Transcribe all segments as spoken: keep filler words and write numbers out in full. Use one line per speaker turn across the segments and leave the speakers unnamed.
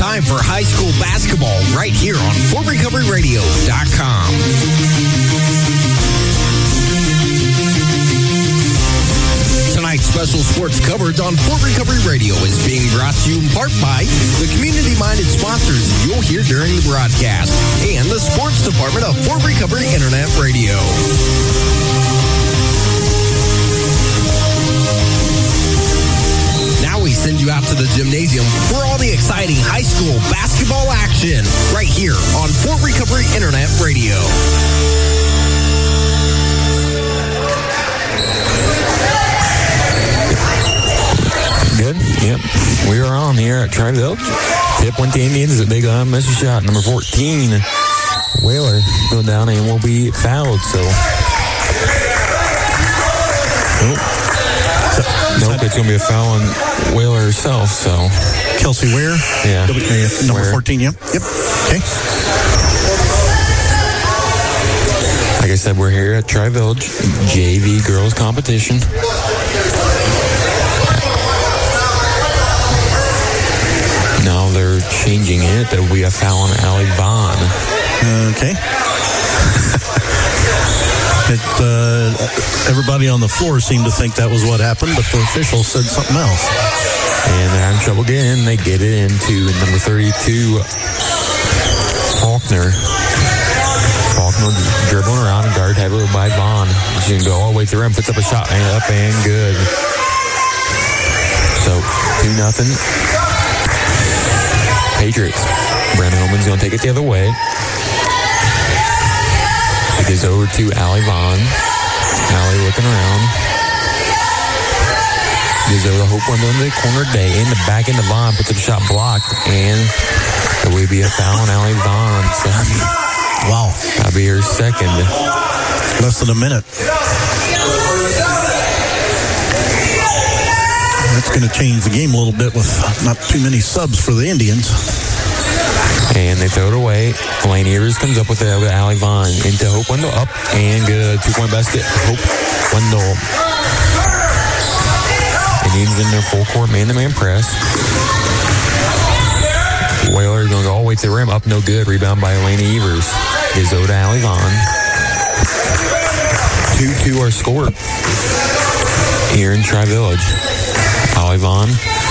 time for high school basketball right here on Fort Recovery Radio dot com. Tonight's special sports coverage on Fort Recovery Radio is being brought to you in part by the community-minded sponsors you'll hear during the broadcast and the sports department of Fort Recovery Internet Radio. Now we send you out to the gymnasium for all the exciting high school basketball action right here on Fort Recovery Internet Radio.
Good. Yep. We are on here at Tri-Village. Tip went to Indians. A big uh, missed shot. Number fourteen, Whaler, go down and will be fouled. So, nope. Nope, it's going to be a foul on Whaler herself. So,
Kelsey Ware?
Yeah.
Uh, number Ware. fourteen, yep. Yep. Okay.
Like I said, we're here at Tri-Village J V girls competition. Now they're changing it. There will be a foul on Allie Vaughn.
Okay. it, uh, everybody on the floor seemed to think that was what happened, but the officials said something else.
And they're having trouble getting in. They get it into number thirty-two, Faulkner. Faulkner dribbling around and guard heavily by Vaughn. She can go all the way through and puts up a shot and up and good. So, two nothing. Patriots. Brandon Holman's going to take it the other way. It goes over to Allie Vaughn. Allie looking around. Gives over the Hope window into the corner. Day in the back into Vaughn. Puts up a shot blocked. And there will be a foul on Allie Vaughn. So,
wow.
That'll be her second.
Less than a minute. That's going to change the game a little bit with not too many subs for the Indians.
And they throw it away. Lane Evers comes up with it over to Allie Vaughn. Into Hope Wendell. Up and good. Two-point basket. Hope Wendell. Indians in their full court man-to-man press. Whaler is going to go all the way to the rim. Up no good. Rebound by Elena Evers. Gives over to Allie Vaughn. two two are scored here in Tri-Village. Allie Vaughn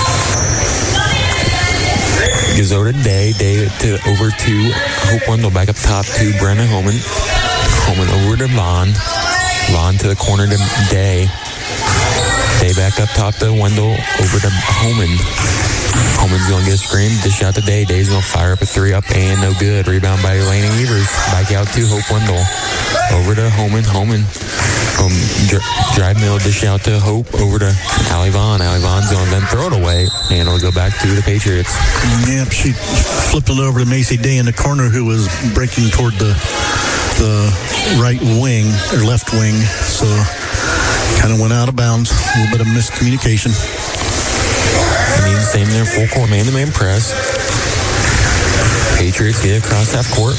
gives over to Day. Day to over to Hope Wendell. Back up top to Brennan Holman. Holman over to Vaughn. Vaughn to the corner to Day. Day back up top to Wendell. Over to Holman. Holman's going to get a screen. Dish out to Day. Day's going to fire up a three up and no good. Rebound by Elena Evers. Back out to Hope Wendell. Over to Holman. Holman. Um, dr- drive middle, dish out to Hope, over to Allie Vaughn. Allie Vaughn's going to then throw it away, and it'll go back to the Patriots.
Yep, she flipped it over to Macy Day in the corner, who was breaking toward the the right wing, or left wing, so kind of went out of bounds. A little bit of miscommunication.
I mean, same there, full court, man-to-man press. Patriots get across half court.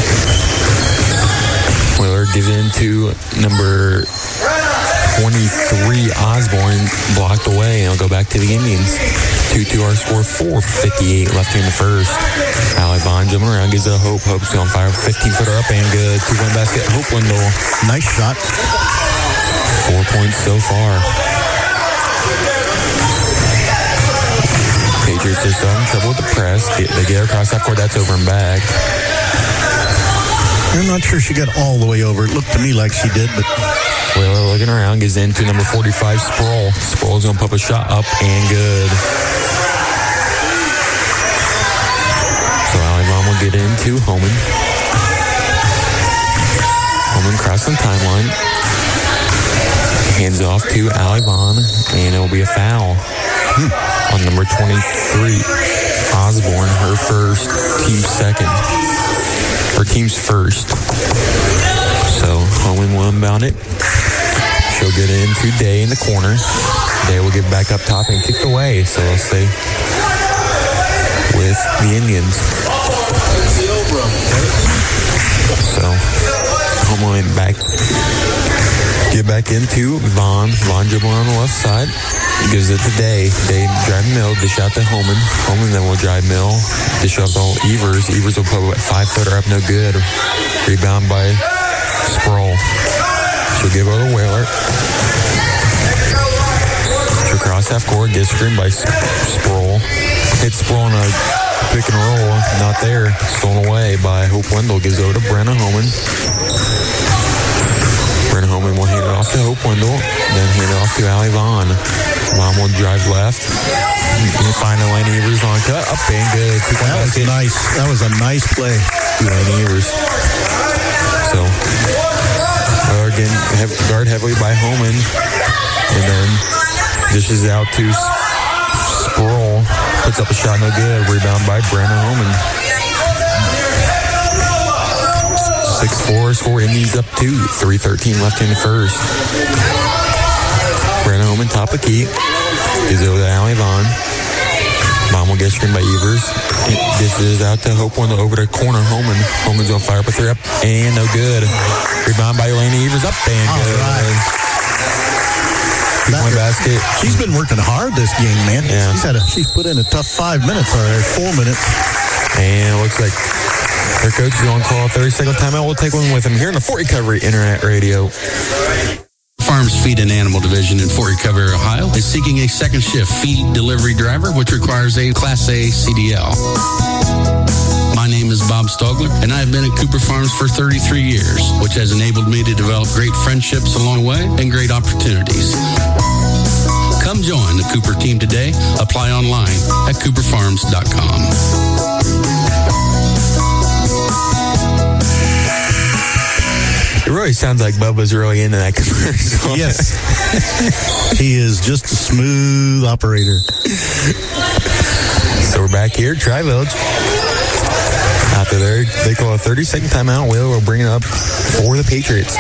Whaler gives in to number twenty-three, Osborne, blocked away, and it'll go back to the Indians. two two our score, four fifty-eight left here in the first. Allie Vaughn jumping around, gives it a Hope. Hope's on fire, fifteen-footer up and good. Two-point basket, Hope Wendell.
Nice shot.
Four points so far. Patriots are still having trouble with the press. They get her across that court, that's over and back.
I'm not sure she got all the way over. It looked to me like she did, but...
Whaler looking around, gives in to number forty-five, Sproul. Sproul's going to pop a shot up and good. So Allie Vaughn will get into Holman. Holman crossing timeline. Hands off to Allie Vaughn, and it will be a foul hmm. on number twenty-three, Osborne, her first, team second. Her team's first. So Holman will inbound it. She'll get it into Day in the corner. Day will get back up top and kicked away. So they'll stay with the Indians. So Holman back Get back into Vaughn. Vaughn dribbling on the left side. Gives it to Day. Day drive mill. Dish out to Holman. Holman then will drive mill. Dish out to Evers. Evers will put a five-footer up. No good. Rebound by Sproul. She'll give over to Whaler. She'll cross half court. Gets screened by Sproul. Hits Sproul on a pick and roll. Not there. Stolen away by Hope Wendell. Gives over to Brenna Holman. Brenna Holman will hand it off to Hope Wendell, then hand it off to Allie Vaughn. Vaughn will drive left. And find Elena Evers on cut. Up and good.
That was nice. That was a nice play.
Elena Evers. So, again, have, guard heavily by Holman. And then dishes out to Sproul. Puts up a shot, no good. Rebound by Brenna Holman. six four, score Indians up two. three thirteen left in the first. Brenna Holman, top of key. Gives it over to Allie Vaughn. Vaughn will get screened by Evers. Dishes out to Hope Wendell over to corner Holman. Holman's on fire up a three up. And no good. Rebound by Elena Evers. Up and
All
good.
Right.
Two-point basket.
She's been working hard this game, man.
Yeah.
She's had a, she's put in a tough five minutes or four minutes.
And it looks like their coach is on call. thirty-second timeout. We'll take one with him here in the Fort Recovery Internet Radio.
Farms Feed and Animal Division in Fort Recovery, Ohio is seeking a second shift feed delivery driver, which requires a Class A C D L. My name is Bob Stogler, and I have been at Cooper Farms for thirty-three years, which has enabled me to develop great friendships along the way and great opportunities. Come join the Cooper team today. Apply online at cooper farms dot com.
It really sounds like Bubba's really into that commercial.
Yes. He is just a smooth operator.
So we're back here, Tri-Village. After there, they call a thirty-second timeout. Whaler will bring it up for the Patriots.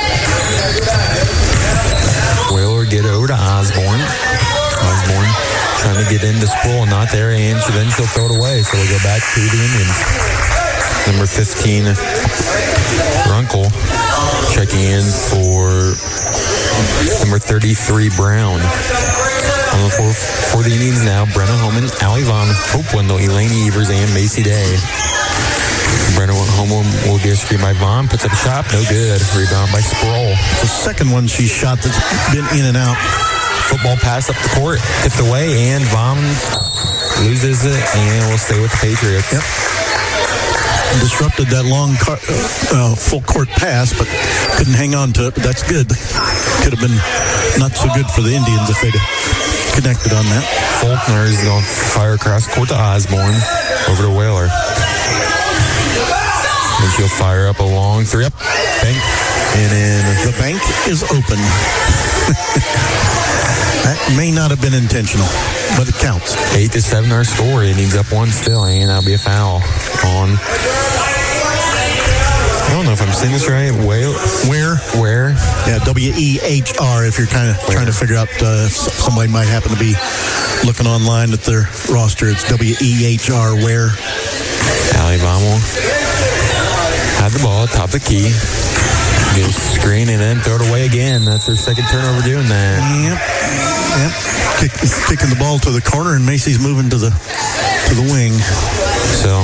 Whaler get over to Osborne. Osborne trying to get into Sproul, not there, and then she'll throw it away. So we go back to the Indians. Number fifteen, Runkle, checking in for number thirty-three, Brown. On the floor for the Indians now, Brenna Holman, Allie Vaughn, Hope Wendell, Elena Evers, and Macy Day. Brenna Holman will get a screen by Vaughn, puts up a shot, no good. Rebound by Sproul.
The second one she shot that's been in and out.
Football pass up the court, tipped away, and Vaughn loses it, and will stay with the Patriots.
Yep. Disrupted that long car, uh, full court pass, but couldn't hang on to it. But that's good. Could have been not so good for the Indians if they'd connected on that.
Faulkner is going to fire across court to Osborne, over to Whaler. And she'll fire up a long three up. Bank. And then
the bank is open. That may not have been intentional, but it counts.
Eight to seven our score. Indians up one still, and that'll be a foul on. I don't know if I'm saying this right. Where?
Where?
Where?
Yeah, W E H R. If you're kind of trying to figure out, uh, somebody might happen to be looking online at their roster. It's W E H R. Where?
Allie Vaughn had the ball, top of the key. Get a screen and then throw it away again. That's her second turnover doing that.
Yep. Yep. Kick, kicking the ball to the corner, and Macy's moving to the to the wing.
So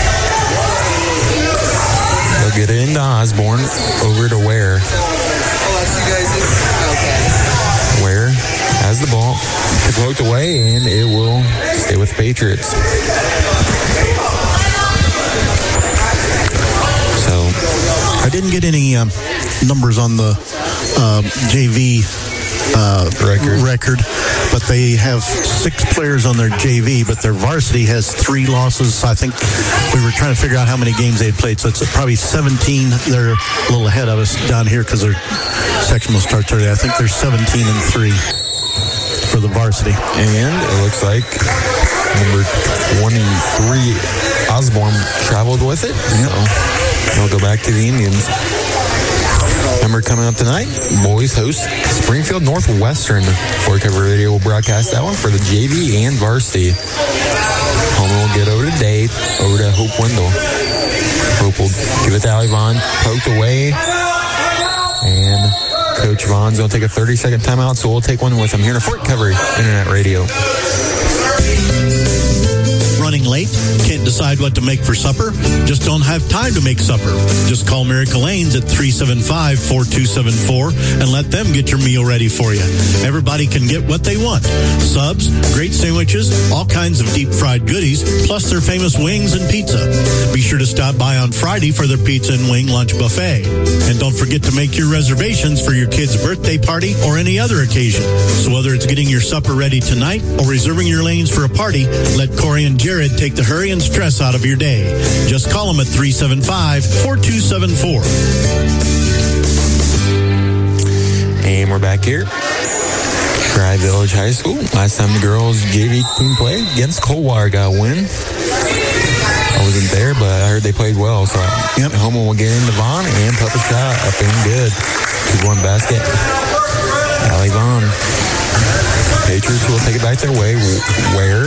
they'll get it into Osborne, over to Ware. Ware has the ball, poked away, and it will stay with the Patriots. So
I didn't get any um, numbers on the uh, J V uh,
record.
record, but they have six players on their J V, but their varsity has three losses. I think we were trying to figure out how many games they'd played, so it's probably seventeen. They're a little ahead of us down here because their sectional starts early. I think they're seventeen and three for the varsity.
And it looks like number twenty-three, Osborne, traveled with it. Yep. So we'll go back to the Indians. Number coming up tonight, boys host Springfield Northwestern. Fort Recovery Radio will broadcast that one for the J V and varsity. Holman will get over to Dave, over to Hope Wendell. Hope will give it to Allie Vaughn, poked away, and Coach Vaughn's going to take a thirty-second timeout, so we'll take one with him here in Fort Recovery Internet Radio.
Running late? Can't decide what to make for supper? Just don't have time to make supper. Just call Miracle Lanes at three seven five, four two seven four and let them get your meal ready for you. Everybody can get what they want. Subs, great sandwiches, all kinds of deep fried goodies, plus their famous wings and pizza. Be sure to stop by on Friday for their pizza and wing lunch buffet. And don't forget to make your reservations for your kid's birthday party or any other occasion. So whether it's getting your supper ready tonight or reserving your lanes for a party, let Corey and Jared take the hurry and stress out of your day. Just call them at three seven five, four two seven four.
And we're back here. Tri-Village High School. Last time the girls J V team played against Coldwater got a win. I wasn't there, but I heard they played well. So yep. Homeland will get into Vaughn and put a shot up and good. two one basket. Allie Vaughn. Patriots will take it back their way. Where?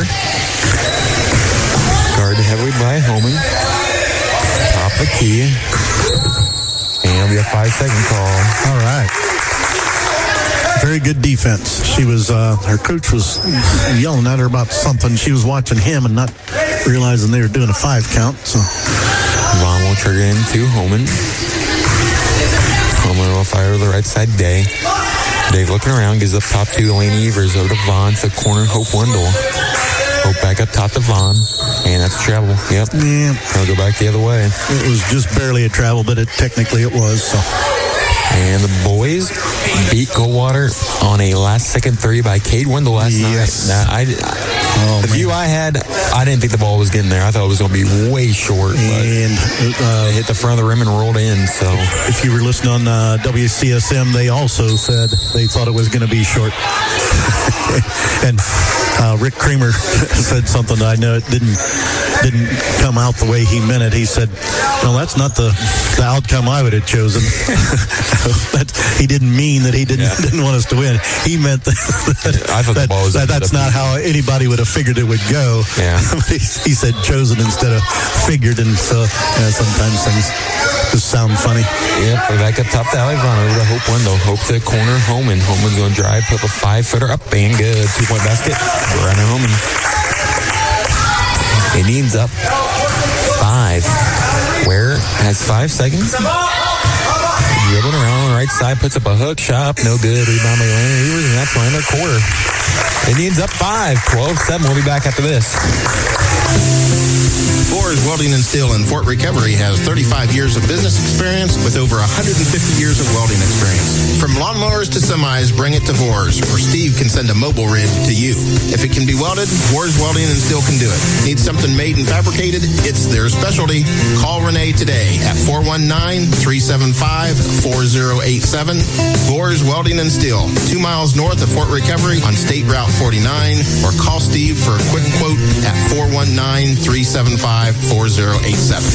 Guarded heavily by Homan. Top the key. And it'll be a five-second call.
All right. Very good defense. She was, uh, her coach was yelling at her about something. She was watching him and not realizing they were doing a five count. So
Vaughn will trigger into Homan. Homan will fire to the right side. Day. Dave looking around, gives up top to Elaine Evers. Over to Vaughn to corner Hope Wendell. Hope back up top to Vaughn. And that's a travel. Yep.
Yeah.
I'll go back the other way.
It was just barely a travel, but it technically it was. So.
And the boys beat Coldwater on a last-second three by Cade Wendell last
yes.
night. Now, I, oh, the man. view I had, I didn't think the ball was getting there. I thought it was going to be way short.
And
uh, it hit the front of the rim and rolled in. So
if you were listening on uh, W C S M, they also said they thought it was going to be short. And uh, Rick Kramer said something that I know it didn't didn't come out the way he meant it. He said, "No, that's not the, the outcome I would have chosen." That, he didn't mean that he didn't yeah. didn't want us to win. He meant that, that,
I thought
that,
the ball was
that that's not how anybody would have figured it would go.
Yeah.
he, he said chosen instead of figured, and so yeah, sometimes things just sound funny.
Yep, we're back up top to Allie Vaughn over to Hope Wendell. Hope to corner Homan. Homan's going to drive, put up a five-footer up and good. Two-point basket. Brenna Homan. It needs up five. Ware has five seconds. Dribbling around on the right side, puts up a hook shot. No good. Rebound by Elena Evers, and that's one in the quarter. It needs up five. twelve seven. We'll be back after this.
Boers Welding and Steel in Fort Recovery has thirty-five years of business experience with over one hundred fifty years of welding experience. From lawnmowers to semis, bring it to Boers, or Steve can send a mobile rig to you. If it can be welded, Boers Welding and Steel can do it. Need something made and fabricated? It's their specialty. Call Renee today at four one nine, three seven five, four zero eight seven. Boers Welding and Steel, two miles north of Fort Recovery on State Route forty-nine, or call Steve for a quick quote at four one nine, three seven five, four zero eight seven.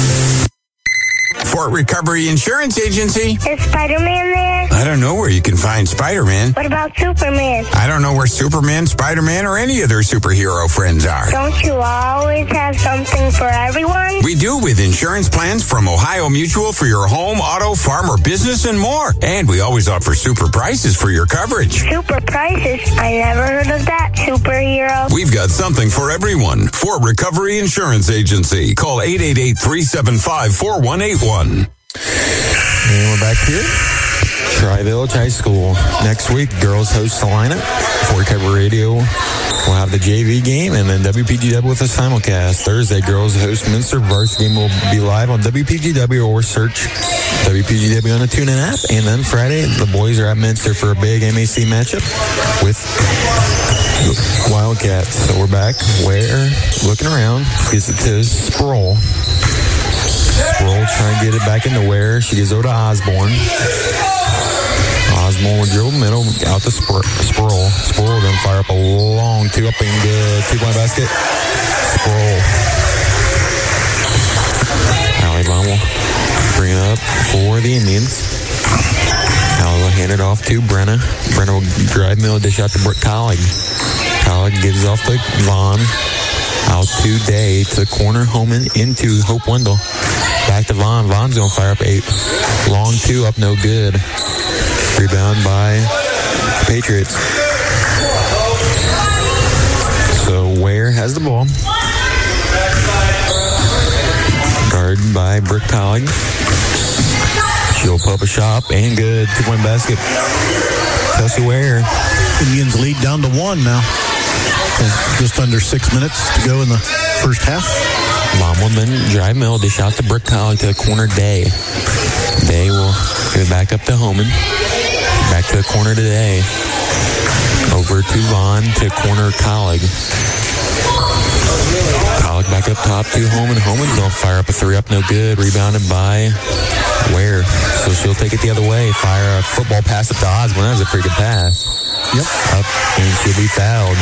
Fort Recovery Insurance Agency.
Is Spider-Man there?
I don't know where you can find Spider-Man.
What about Superman?
I don't know where Superman, Spider-Man, or any of their superhero friends are.
Don't you always have something for everyone?
We do, with insurance plans from Ohio Mutual for your home, auto, farm, or business, and more. And we always offer super prices for your coverage.
Super prices? I never heard of that, superhero.
We've got something for everyone. Fort Recovery Insurance Agency. Call eight eight eight, three seven five, four one eight one.
And we're back here. Tri-Village High School. Next week, girls host Salina. Fort Recovery Radio will have the J V game, and then W P G W with a simulcast. Thursday, girls host Minster. Varsity game will be live on W P G W, or search W P G W on the TuneIn app. And then Friday, the boys are at Minster for a big M A C matchup with Wildcats. So we're back. Where? Looking around. Gives it to Sproul. Sproul trying to get it back into Ware. She gives over to Osborne. Osborne will dribble middle, out to Spr- Sproul. Sproul then fire up a long two up and good. Two-point basket. Sproul. Allie Vaughn will bring it up for the Indians. Allie will hand it off to Brenna. Brenna will drive middle, dish out to Brooke Collig. Collig gives off to Vaughn. Out to Day, to corner Homan, into Hope Wendell. Back to Vaughn. Vaughn's going to fire up eight. Long two up, no good. Rebound by Patriots. So Ware has the ball. Guarded by Brick College. She'll pull up a shot and good. Two-point basket. Kelsey Ware.
Indians lead down to one now. So just under six minutes to go in the first half.
Lomelman drive middle, dish out to Brick College to the corner. Day. Day will give it back up to Homan. Back to the corner to Day. Over to Vaughn to corner College. College back up top to Homan. Homan's going to fire up a three up, no good. Rebounded by Ware. So she'll take it the other way. Fire a football pass up to Osborne. That was a pretty good pass.
Yep.
Up, and she'll be fouled.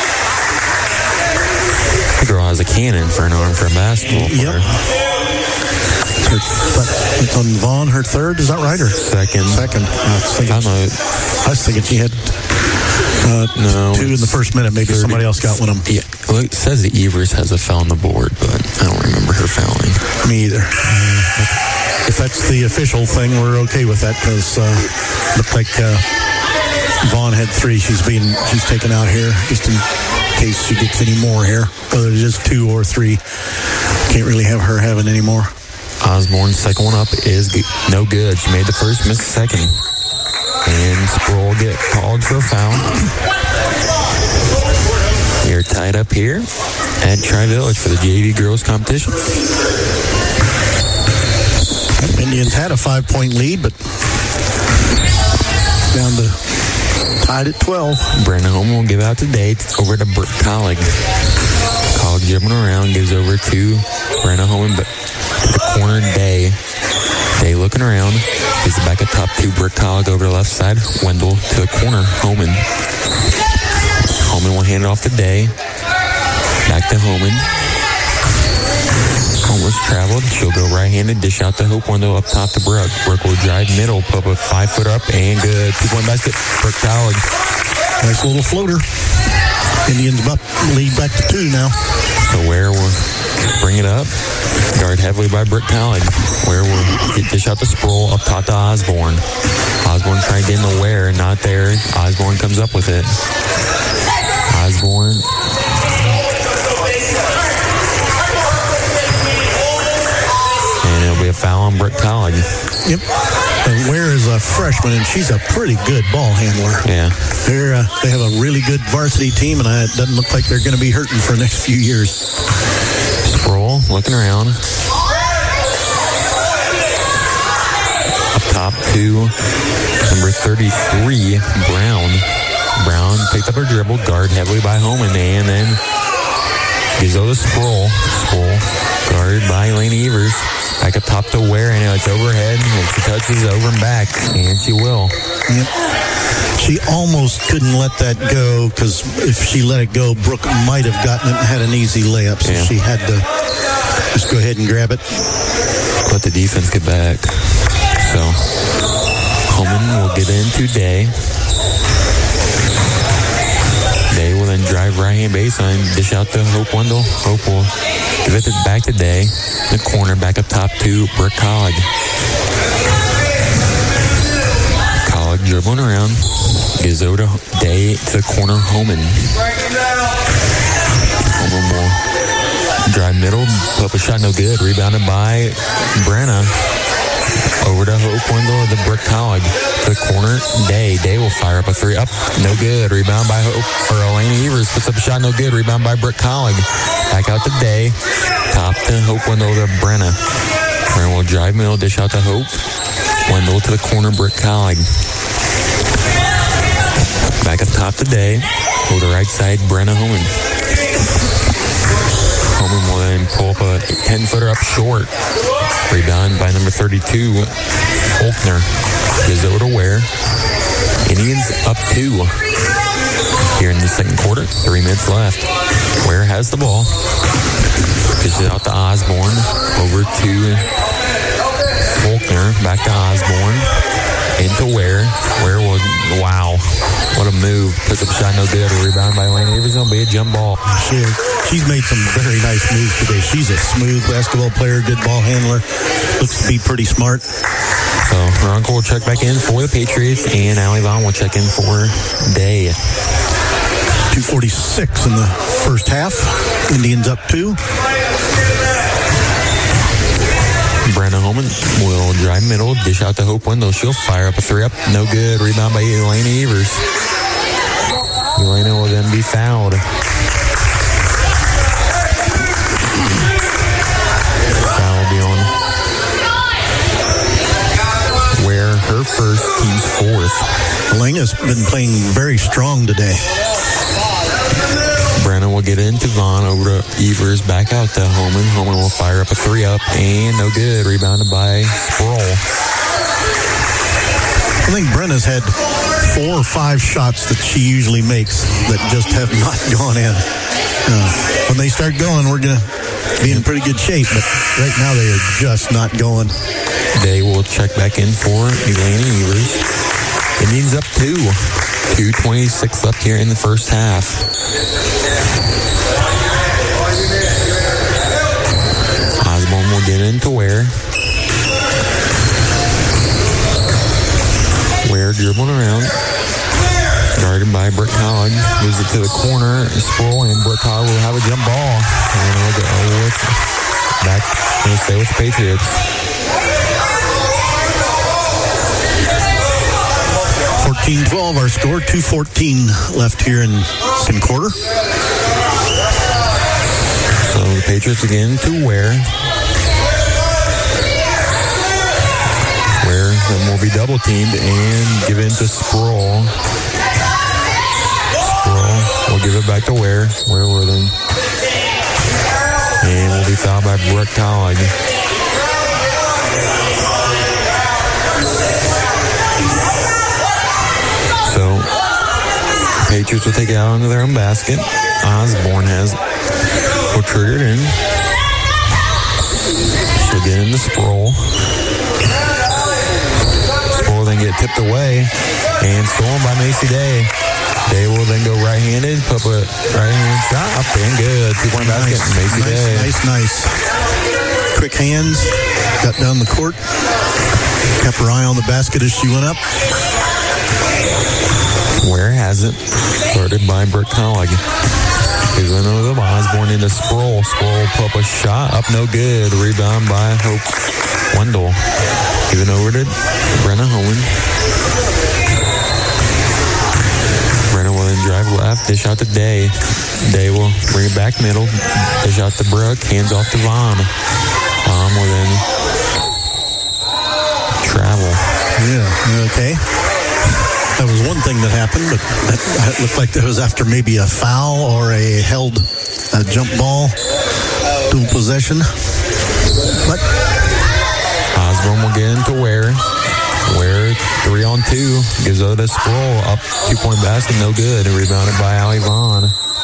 The girl has a cannon for an arm for a basketball player.
Yep. Her, it's on Vaughn, her third, is that right? Or
second?
Second. I was thinking,
I, know.
I was thinking she had uh,
no,
two in the first minute. Maybe
thirty,
somebody else got one of them.
Yeah. Well, it says that Evers has a foul on the board, but I don't remember her fouling.
Me either. Uh, if that's the official thing, we're okay with that because uh, looked like uh, Vaughn had three. She's being she's taken out here just in case she gets any more here, whether it's just two or three. Can't really have her having any more.
Osborne's second one up is no good. She made the first, missed the second. And Sproul get called for a foul. You're tied up here at Tri-Village for the J V girls competition.
Indians had a five-point lead, but down to tied at twelve.
Brandon Holman will give out to Day over to Brick College. College jumping around, gives over to Brandon Holman, but to the corner, Day. Day looking around, gives it back up top to Brick College over the left side. Wendell to the corner, Holman. Holman will hand it off to Day. Back to Holman. Almost traveled. She'll go right-handed, dish out to Hope. Wendell up top to Brooke. Brooke will drive middle, put up a five-foot up, and good. Two-point basket, Brick College.
Nice little floater. Indians up, lead back to two now.
So Ware will bring it up. Guard heavily by Brick College. Ware will get dish out to Sproul, up top to Osborne. Osborne trying to get in the Ware, not there. Osborne comes up with it. Osborne. And it'll be a foul on Brick College.
Yep. Uh, Ware is a freshman, and she's a pretty good ball handler.
Yeah.
They're, uh, they have a really good varsity team, and uh, it doesn't look like they're going to be hurting for the next few years.
Sproul looking around. Up top to number thirty-three, Brown. Brown picked up her dribble, guard heavily by Holman, and then gives over to Sproul. Sproul guarded by Lainey Evers. Back up top to Ware, and it's overhead, and she touches over and back, and she will.
Yep. She almost couldn't let that go, because if she let it go, Brooke might have gotten it and had an easy layup, so
yeah.
she had to just go ahead and grab it.
Let the defense get back. So, Holman will get into Day. Day will then drive right-hand baseline, dish out to Hope Wendell. Hope will give it back to Day. The corner back up top to Brick College. College dribbling around. Gives over to Day to the corner, Holman. Holman will drive middle, put up a shot, no good. Rebounded by Brenna. Over to Hope Wendell at the Brick College. To the corner, Day. Day will fire up a three. Up, no good. Rebound by Hope, or Elena Evers puts up a shot, no good. Rebound by Brick College. Back out to Day. Top to Hope Wendell to Brenna. Brenna will drive middle, dish out to Hope. Wendell to the corner, Brick College. Back up top to Day. Go to right side, Brenna Holman. Holman will then pull up a ten-footer up short. Rebound by number thirty-two, Faulkner. Gives over to Ware. Indians up two. Here in the second quarter, three minutes left. Ware has the ball. Dishes out to Osborne. Over to Faulkner. Back to Osborne. into Ware. Ware was, wow, what a move. Puts up a shot, no good. A rebound by Lane Evers. It'll be a jump ball.
She, she's made some very nice moves today. She's a smooth basketball player, good ball handler. Looks to be pretty smart.
So Veronica will check back in for the Patriots, and Allie Vaughn will check in for Day.
two forty-six in the first half. Indians up two.
Brenna Holman will drive middle, dish out to Hope Wendell. She'll fire up a three up. No good. Rebound by Elena Evers. Elena will then be fouled. Foul will be on Ware, her first, team's fourth.
Elena's been playing very strong today.
Brenna will get into Vaughn, over to Evers, back out to Holman. Holman will fire up a three up, and no good. Rebounded by Sproul.
I think Brenna's had four or five shots that she usually makes that just have not gone in. Uh, when they start going, we're going to be in pretty good shape, but right now they are just not going.
They will check back in for Elena Evers. Indians up two. two twenty-six left here in the first half. Osborne will get into Ware. Ware dribbling around. Guarded by Brooke Hogg. Moves it to the corner. Sproul, and Brooke Hogg will have a jump ball. And we'll go with back. We'll stay with the Patriots.
fourteen twelve our score. two fourteen left here in second quarter.
So the Patriots again to Ware. Ware then will be double teamed and give in to Sproul. Sproul will give it back to Ware. Ware will then. And will be fouled by Brooke Hogg. So, Patriots will take it out into their own basket. Osborne has will trigger it in. She'll get into Sproul. Sproul then get tipped away and stolen by Macy Day. Day will then go right-handed, put a right-handed shot up and good. Two-point basket,
Nice,
Macy
nice,
Day.
nice, nice. Quick hands, got down the court, kept her eye on the basket as she went up.
Ware has it. Started by Brooke Hogg. He's went over the Osborne into Sproul. Sproul put up a shot. Up no good. Rebound by Hope Wendell. Even over to Brenna Holman. Brenna will then drive left. Dish out to Day. Day will bring it back middle. Dish out to Brooke. Hands off to Vaughn. Vaughn will then travel.
Yeah, okay. That was one thing that happened, but that, that looked like that was after maybe a foul or a held a jump ball, dual possession. But
Osborne will get into Ware. Ware three on two. Gives over to Sproul. Up two-point basket, no good. And rebounded by Allie Vaughn.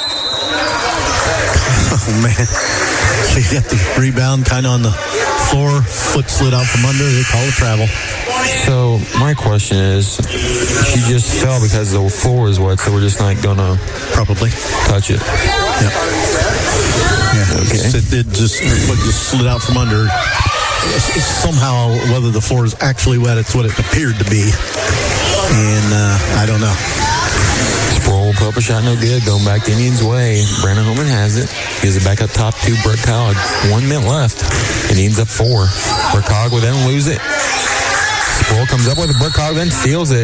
oh man, she got the rebound kind of on the floor, foot slid out from under. They call it travel.
So my question is, she just fell because the floor is wet, so we're just not gonna
probably
touch it.
Yep. Yeah.
Okay.
It, it just foot just slid out from under. It's, it's somehow, whether the floor is actually wet, it's what it appeared to be, and uh, I don't know.
Sproul put up a shot, no good. Going back the Indians' way. Brandon Holman has it. Gives it back up top to Brooke Hogg. One minute left. Indians up four. Brooke Hogg will then lose it. Sproul comes up with it. Brooke Hogg then steals it.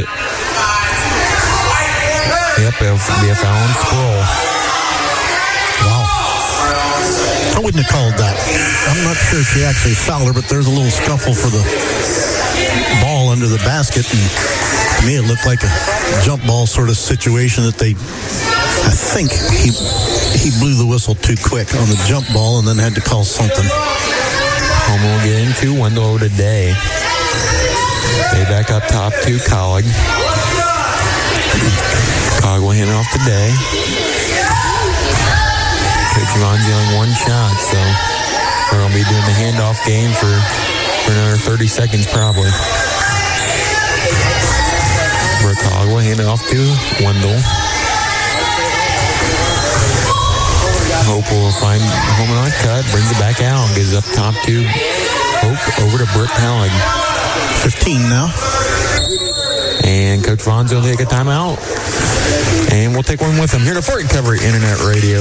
Yep, it'll be a foul on Sproul.
Wow. I wouldn't have called that. I'm not sure if she actually fouled her, but there's a little scuffle for the ball under the basket, and to me it looked like a jump ball sort of situation that they, I think he he blew the whistle too quick on the jump ball and then had to call something.
Home will get into Wendell today. Day back up top to Cogg. Cogg will hand it off today. Coach Yvonne's only one shot, so we're going to be doing the handoff game for, for another thirty seconds probably. will hand it off to Wendell. Hope will find Holman on cut, brings it back out, gives it up top to Hope, over to Brooke Hallig.
fifteen now.
And Coach Vaughn's will take a timeout. And we'll take one with him here to Fort Recovery Internet Radio.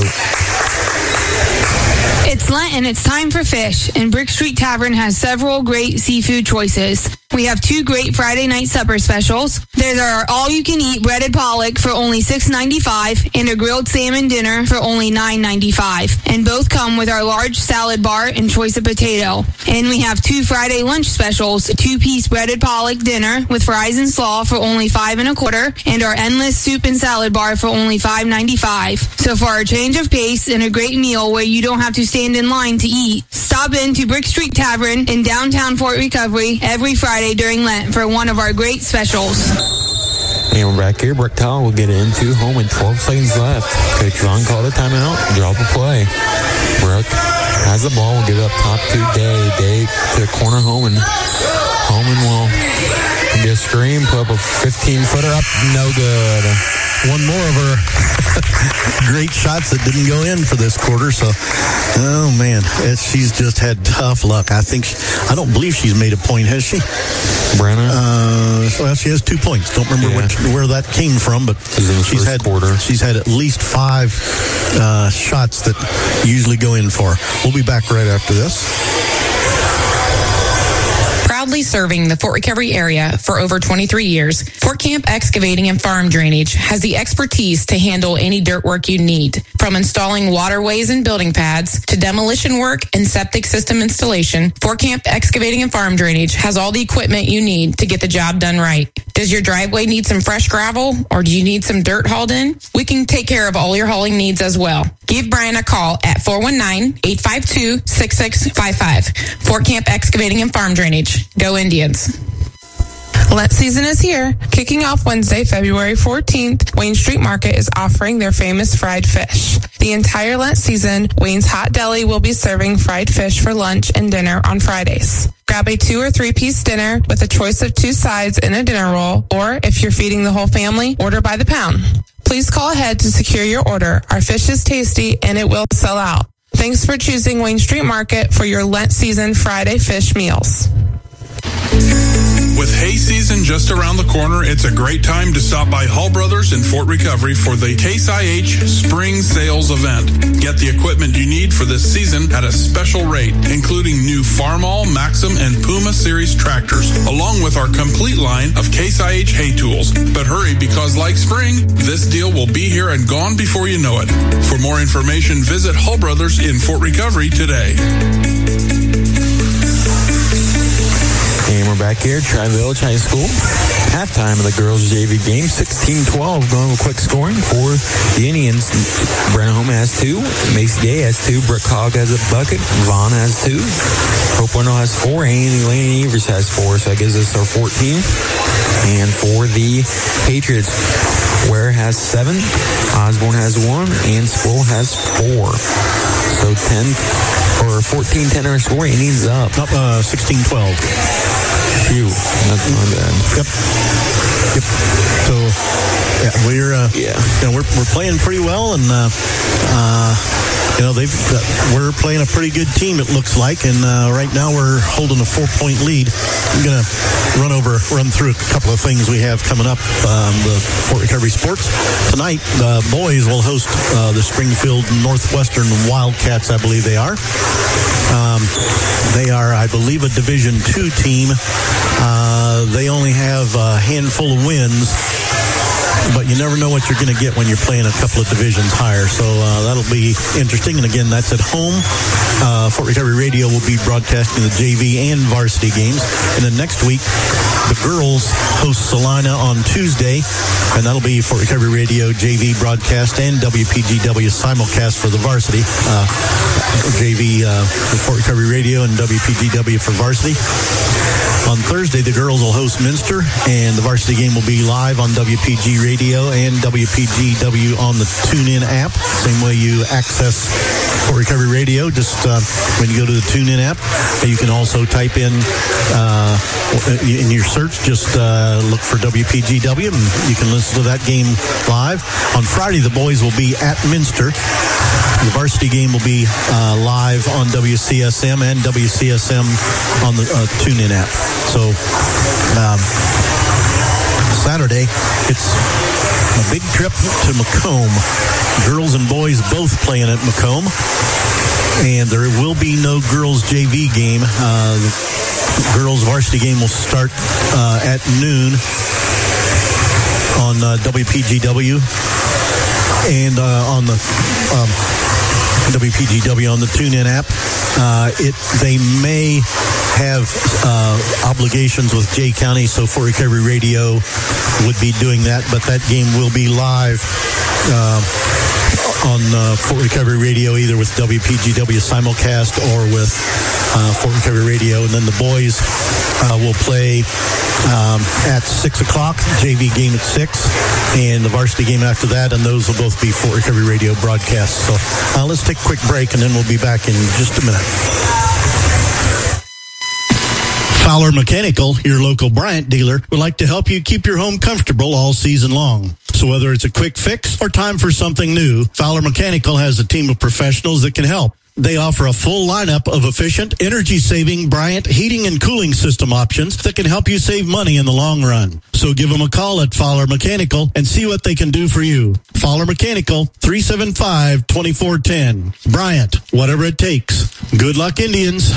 It's Lent and it's time for fish, and Brick Street Tavern has several great seafood choices. We have two great Friday night supper specials. There's our all-you-can-eat breaded pollock for only six ninety-five and a grilled salmon dinner for only nine ninety-five. And both come with our large salad bar and choice of potato. And we have two Friday lunch specials, a two-piece breaded pollock dinner with fries and slaw for only five and a quarter, and our endless soup and salad bar for only five ninety-five. So for a change of pace and a great meal where you don't have to stand in line to eat, stop in to Brick Street Tavern in downtown Fort Recovery every Friday during Lent for one of our great specials.
And we're back here. Brooke Towell will get into home with twelve seconds left. Coach Vaughn called a timeout. Drop a play. Brooke has the ball. We'll get it up top to Day. Day to the corner. Holman. Holman will get a screen. Put up a fifteen-footer up. No good.
One more of her great shots that didn't go in for this quarter. So, oh man, it's, she's just had tough luck. I think, she, I don't believe she's made a point, has she?
Brenna?
Uh, well, she has two points. Don't remember
Yeah.
which, where that came from, but she's had
quarter.
she's had at least five uh, shots that usually go in for her. We'll be back right after this.
Proudly serving the Fort Recovery area for over twenty-three years, Fort Camp Excavating and Farm Drainage has the expertise to handle any dirt work you need. From installing waterways and building pads to demolition work and septic system installation, Fort Camp Excavating and Farm Drainage has all the equipment you need to get the job done right. Does your driveway need some fresh gravel, or do you need some dirt hauled in? We can take care of all your hauling needs as well. Give Brian a call at four one nine, eight five two, six six five five. Fort Camp Excavating and Farm Drainage. Go Indians.
Lent season is here. Kicking off Wednesday, February fourteenth, Wayne Street Market is offering their famous fried fish. The entire Lent season, Wayne's Hot Deli will be serving fried fish for lunch and dinner on Fridays. Grab a two or three piece dinner with a choice of two sides and a dinner roll, or if you're feeding the whole family, order by the pound. Please call ahead to secure your order. Our fish is tasty and it will sell out. Thanks for choosing Wayne Street Market for your Lent season Friday fish meals.
With hay season just around the corner, it's a great time to stop by Hall Brothers in Fort Recovery for the Case I H Spring Sales Event. Get the equipment you need for this season at a special rate, including new Farmall, Maxim, and Puma Series tractors, along with our complete line of Case I H hay tools. But hurry, because like spring, this deal will be here and gone before you know it. For more information, visit Hall Brothers in Fort Recovery today.
And we're back here, Tri-Village High School. Halftime of the girls' J V game, sixteen twelve. Going with quick scoring for the Indians. Brenna Holman has two. Macy Day has two. Brooke Hogg has a bucket. Vaughn has two. Hope Wendell has four. And Elaine Evers has four. So that gives us our fourteen. And for the Patriots, Ware has seven. Osborne has one. And Sproul has four. So ten or fourteen ten our score. Indians up.
Up uh, sixteen twelve.
Phew, that's my bad.
Yep. Yep. So yeah, we're uh,
yeah,
you know, we're we're playing pretty well, and uh, uh, you know they've uh, we're playing a pretty good team. It looks like, and uh, right now we're holding a four point lead. I'm gonna run over, run through a couple of things we have coming up. Um, the Fort Recovery Sports tonight. The boys will host uh, the Springfield Northwestern Wildcats. I believe they are. Um, they are, I believe, a Division two team. Uh, they only have a handful of wins, but you never know what you're going to get when you're playing a couple of divisions higher. So uh, that'll be interesting. And again, that's at home. Uh, Fort Recovery Radio will be broadcasting the J V and varsity games. And then next week, the girls host Salina on Tuesday, and that'll be Fort Recovery Radio J V broadcast and W P G W simulcast for the varsity. Uh, J V uh, for Fort Recovery Radio and W P G W for varsity. On Thursday, the girls will host Minster, and the varsity game will be live on W P G Radio and W P G W on the TuneIn app. Same way you access Fort Recovery Radio. Just uh, when you go to the TuneIn app, you can also type in uh, in your search, just uh, look for W P G W, and you can listen to that game live. On Friday, the boys will be at Minster. The varsity game will be uh, live on W C S M and W C S M on the uh, TuneIn app. So um, Saturday, it's a big trip to Macomb. Girls and boys both playing at Macomb. And there will be no girls J V game. Uh, the girls varsity game will start uh, at noon on uh, W P G W. And uh, on the um, W P G W on the TuneIn app. Uh, it they may have uh, obligations with Jay County, so Fort Recovery Radio would be doing that, but that game will be live uh, on uh, Fort Recovery Radio, either with W P G W simulcast or with uh, Fort Recovery Radio. And then the boys uh, will play um, at six o'clock, J V game at six, and the varsity game after that, and those will both be Fort Recovery Radio broadcasts. So uh, let's take a quick break, and then we'll be back in just a minute. Fowler Mechanical, your local Bryant dealer, would like to help you keep your home comfortable all season long. So whether it's a quick fix or time for something new, Fowler Mechanical has a team of professionals that can help. They offer a full lineup of efficient, energy-saving Bryant heating and cooling system options that can help you save money in the long run. So give them a call at Fowler Mechanical and see what they can do for you. Fowler Mechanical, three seven five, two four one zero. Bryant, whatever it takes. Good luck, Indians.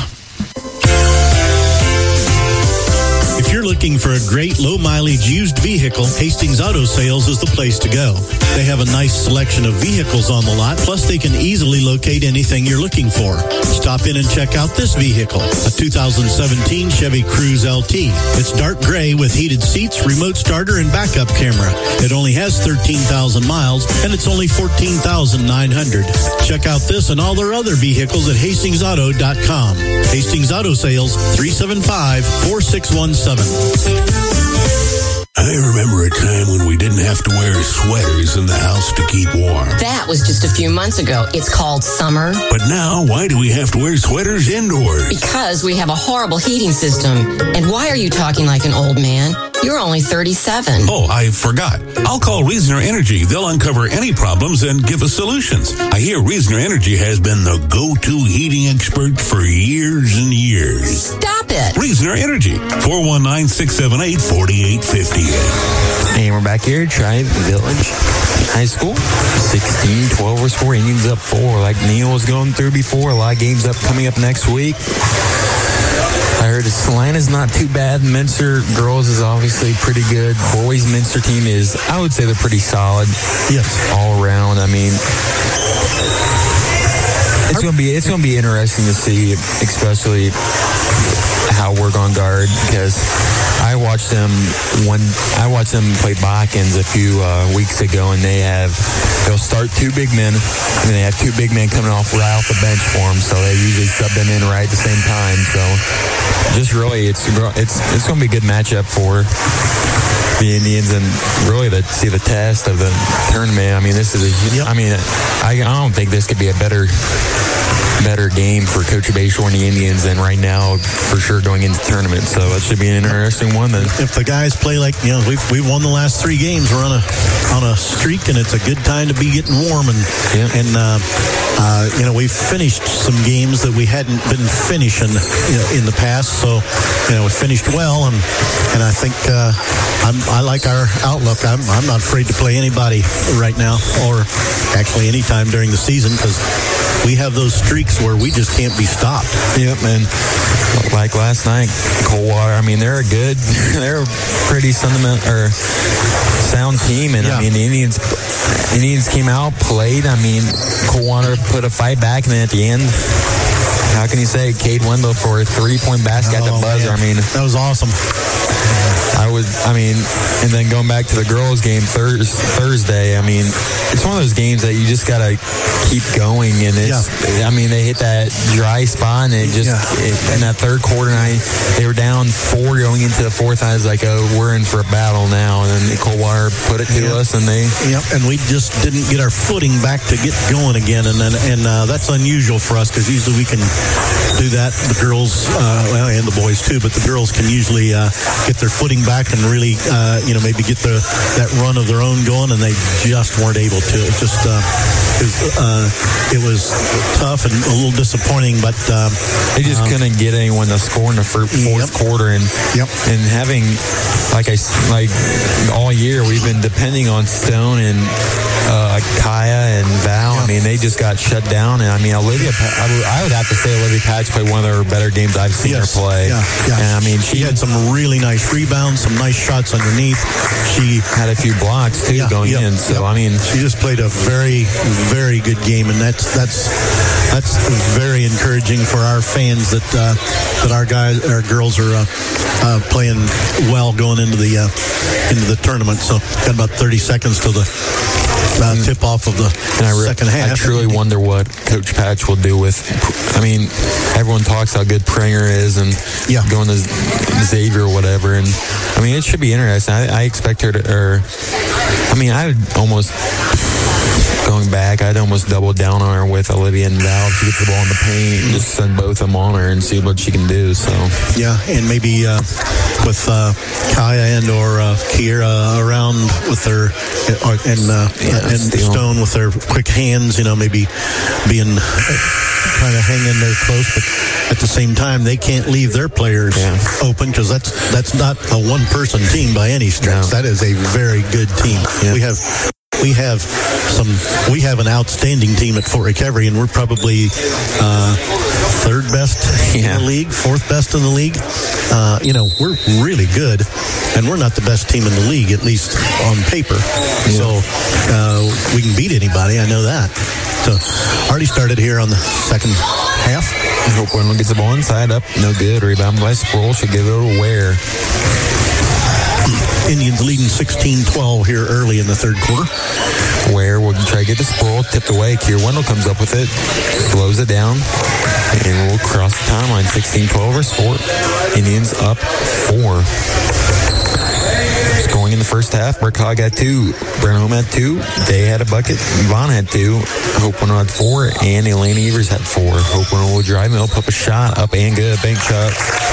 If you're looking for a great low-mileage used vehicle, Hastings Auto Sales is the place to go. They have a nice selection of vehicles on the lot, plus they can easily locate anything you're looking for. Stop in and check out this vehicle, a two thousand seventeen Chevy Cruze L T. It's dark gray with heated seats, remote starter, and backup camera. It only has thirteen thousand miles, and it's only fourteen thousand nine hundred dollars. Check out this and all their other vehicles at hastings auto dot com. Hastings Auto Sales, three seven five, four six one seven.
I remember a time when we didn't have to wear sweaters in the house to keep warm.
That was just a few months ago. It's called summer.
But now, why do we have to wear sweaters indoors?
Because we have a horrible heating system. And why are you talking like an old man? You're only thirty-seven.
Oh, I forgot. I'll call Reasoner Energy. They'll uncover any problems and give us solutions. I hear Reasoner Energy has been the go-to heating expert for years and years.
Stop it.
Reasoner Energy, four one nine, six seven eight, four eight five eight.
And we're back here, Tri Village High School. sixteen twelve or score. Indians up four. Like Neil was going through before, a lot of games up coming up next week. I heard Salina's not too bad. Minster girls is obviously pretty good. Boys Minster team is, I would say they're pretty solid.
Yes.
All around. I mean, it's gonna be it's gonna be interesting to see, especially how we're going to guard, because I watched them one. I watched them play Botkins a few uh, weeks ago, and they have they'll start two big men, and they have two big men coming off right off the bench for them. So they usually sub them in right at the same time. So just really, it's it's it's going to be a good matchup for the Indians, and really to see the test of the tournament. I mean, this is a. Yep. I mean, I, I don't think this could be a better. better game for Coach Bayshore and the Indians than right now, for sure, going into the tournament. So it should be an interesting one. Then,
if the guys play like, you know, we've we've won the last three games, we're on a on a streak, and it's a good time to be getting warm. And yeah. and uh, uh, you know, we've finished some games that we hadn't been finishing, you know, in the past. So you know, we finished well, and and I think uh, I'm I like our outlook. I'm I'm not afraid to play anybody right now, or actually any time during the season, because we have those streaks where we just can't be stopped.
Yep, and like last night, Coldwater, I mean, they're a good, they're a pretty sentiment or sound team, and yeah. I mean, the Indians, Indians came out, played. I mean, Coldwater put a fight back, and then at the end, how can you say Cade Wendell for a three-point basket oh, at the buzzer?
Man.
I mean,
that was awesome.
I would, I mean, and then going back to the girls' game thurs, Thursday, I mean, it's one of those games that you just got to keep going. And it's, yeah. I mean, they hit that dry spot, and it just, yeah. it, in that third quarter, and I, they were down four going into the fourth. I was like, oh, we're in for a battle now. And then Coldwater put it to
yep.
us, and they.
Yep, and we just didn't get our footing back to get going again. And then, and uh, that's unusual for us, because usually we can do that. The girls, uh, well, and the boys too, but the girls can usually uh, get their footing back and really, uh, you know, maybe get the that run of their own going, and they just weren't able to. It just, uh, it, uh, it was tough and a little disappointing, but uh,
they just um, couldn't get anyone to score in the fourth yep. quarter, and
yep.
and having like I like all year we've been depending on Stone and uh, Kaya and Val. Yep. I mean, they just got shut down, and I mean, Olivia, I would, I would have to say Olivia Patch played one of her better games I've seen
yes.
her play.
Yeah, yeah.
And I mean, she,
she had some really nice rebounds, some nice shots underneath. She
had a few blocks too
yeah,
going
yep,
in. So
yep.
I mean,
she just played a very, very good game, and that's that's that's very encouraging for our fans that uh, that our guys, our girls are uh, uh, playing well going into the uh, into the tournament. So got about thirty seconds till the uh, tip off of the
and I re-
second half.
I truly wonder what Coach Patch will do with. I mean, everyone talks how good Pringer is, and
yeah.
going to Xavier or whatever, and I mean, it should be interesting. I, I expect her to, or I mean, I would almost. Going back, I'd almost double down on her with Olivia and Val. If she gets the ball in the paint, and just send both of them on her and see what she can do. So
yeah, and maybe uh, with uh, Kaya and or uh, Kiera around with their uh, and uh,
yeah,
and
steal.
Stone with their quick hands, you know, maybe being trying to hang in there close, but at the same time, they can't leave their players
yeah.
open, because that's that's not a one-person team by any stretch. No. That is a very good team.
Yeah.
We have. We have some. We have an outstanding team at Fort Recovery, and we're probably uh, third best
yeah.
in the league, fourth best in the league. Uh, you know, we're really good, and we're not the best team in the league, at least on paper. Yeah. So uh, we can beat anybody. I know that. So already started here on the second half.
I hope Wendell gets the ball inside up. No good. Rebound by Sproul. Should give it a Ware.
Indians leading sixteen twelve here early in the third quarter.
Ware will try to get the Sproul, tipped away. Kier Wendell comes up with it, slows it down, and we'll cross the timeline. sixteen twelve or sport. Indians up four. Scoring in the first half, Brick Hogg had two, Brenham had two, Day had a bucket, Vaughn had two, Hope Wendell had four, and Elaine Evers had four. Hope Wendell will drive, and he'll put a shot up and good, bank shot.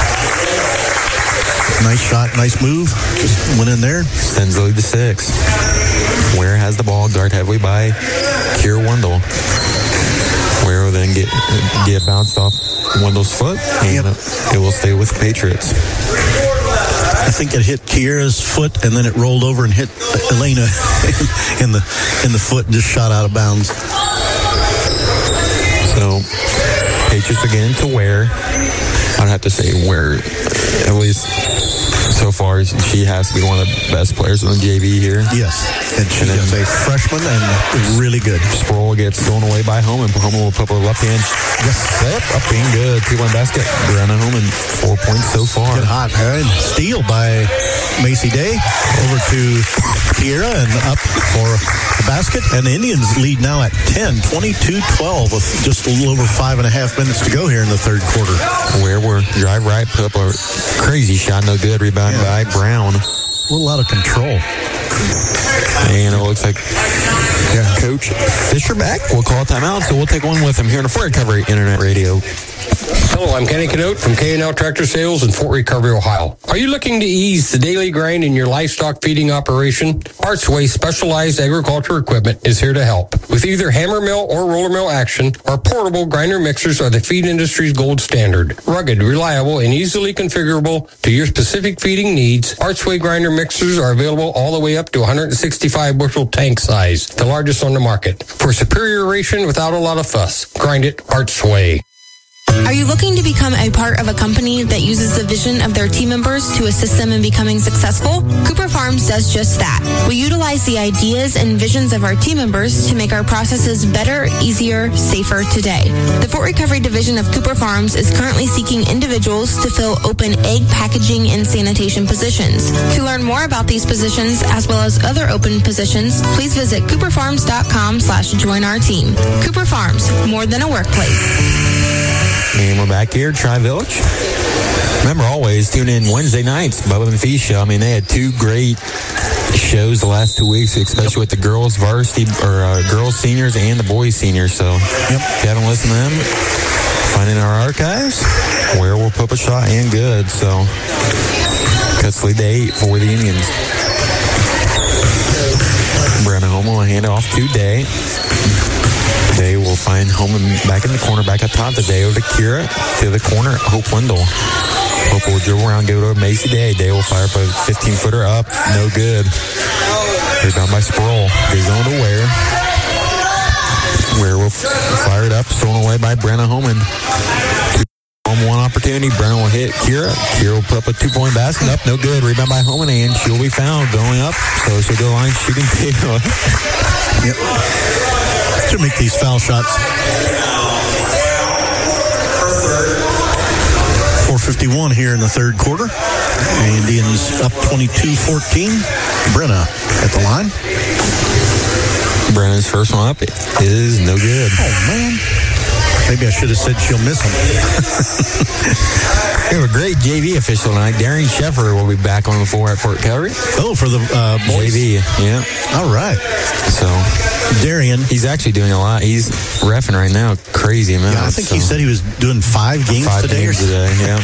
Nice shot, nice move. Just went in there.
Sends the lead to six. Ware has the ball, guard heavily by Kier Wendell. Ware will then get get bounced off Wendell's foot, and yep. it will stay with Patriots.
I think it hit Kiera's foot, and then it rolled over and hit Elena in the in the foot and just shot out of bounds.
So, Patriots again to Ware. I'd have to say Ware, at least so far, she has to be one of the best players in the J V here.
Yes, and she and is a freshman and really good.
Sproul gets thrown away by Homan. Homan will put her left hand. Yes, yep, up being good. Two-one basket. Brianna Homan, four points so far.
Get hot, and steal by Macy Day over to Kiera and up for the basket. And the Indians lead now at ten, twenty-two twelve with just a little over five and a half minutes to go here in the third quarter.
Where we're drive right, put up a crazy shot, no good. Rebound yeah. by Brown.
A little out of control.
And it looks like yeah. Coach Fisher back. We'll call a timeout, so we'll take one with him here on the Fort Recovery Internet Radio.
Hello, I'm Kenny Canote from K and L Tractor Sales in Fort Recovery, Ohio. Are you looking to ease the daily grind in your livestock feeding operation? Artsway Specialized Agriculture Equipment is here to help. With either hammer mill or roller mill action, our portable grinder mixers are the feed industry's gold standard. Rugged, reliable, and easily configurable to your specific feeding needs, Artsway grinder mixers are available all the way up to one hundred sixty-five bushel tank size, the largest on the market. For superior ration without a lot of fuss, grind it Artsway.
Are you looking to become a part of a company that uses the vision of their team members to assist them in becoming successful? Cooper Farms does just that. We utilize the ideas and visions of our team members to make our processes better, easier, safer today. The Fort Recovery Division of Cooper Farms is currently seeking individuals to fill open egg packaging and sanitation positions. To learn more about these positions, as well as other open positions, please visit cooperfarms.com slash join our team. Cooper Farms, more than a workplace.
And we're back here, Tri-Village. Remember, always tune in Wednesday nights, Bubba and Fee Show. I mean, they had two great shows the last two weeks, especially with the girls varsity, or uh, girls seniors and the boys seniors. So yep. If you haven't listened to them, find in our archives, Werewolf, Papa Shot, and Good. So Cuts lead to eight for the Indians. Brenna Home will hand it off to Day. Day will find Holman back in the corner, back up top. The Day over to Kira, to the corner, Hope Wendell. Hope will dribble around, give it over to Macy Day. Day will fire up a fifteen-footer up, no good. Rebound by Sproul. Goes on to Ware. Ware will fire it up, stolen away by Brenna Holman. Home one opportunity, Brenna will hit Kira. Kira will put up a two-point basket, up, no good. Rebound by Holman, and she'll be fouled going up. So she'll go line shooting two.
Yep. To make these foul shots. four fifty-one here in the third quarter. Indians up twenty-two fourteen. Brenna at the line.
Brenna's first one up is no good.
Oh, man. Maybe I should have said she'll miss him.
We have a great J V official tonight. Darian Sheffer will be back on the floor at Fort Recovery.
Oh, for the uh, boys?
J V, yeah.
All right.
So,
Darian.
He's actually doing a lot. He's reffing right now. Crazy amount.
Yeah, I think
so.
he said he was doing five games
five
today.
Games today, yeah.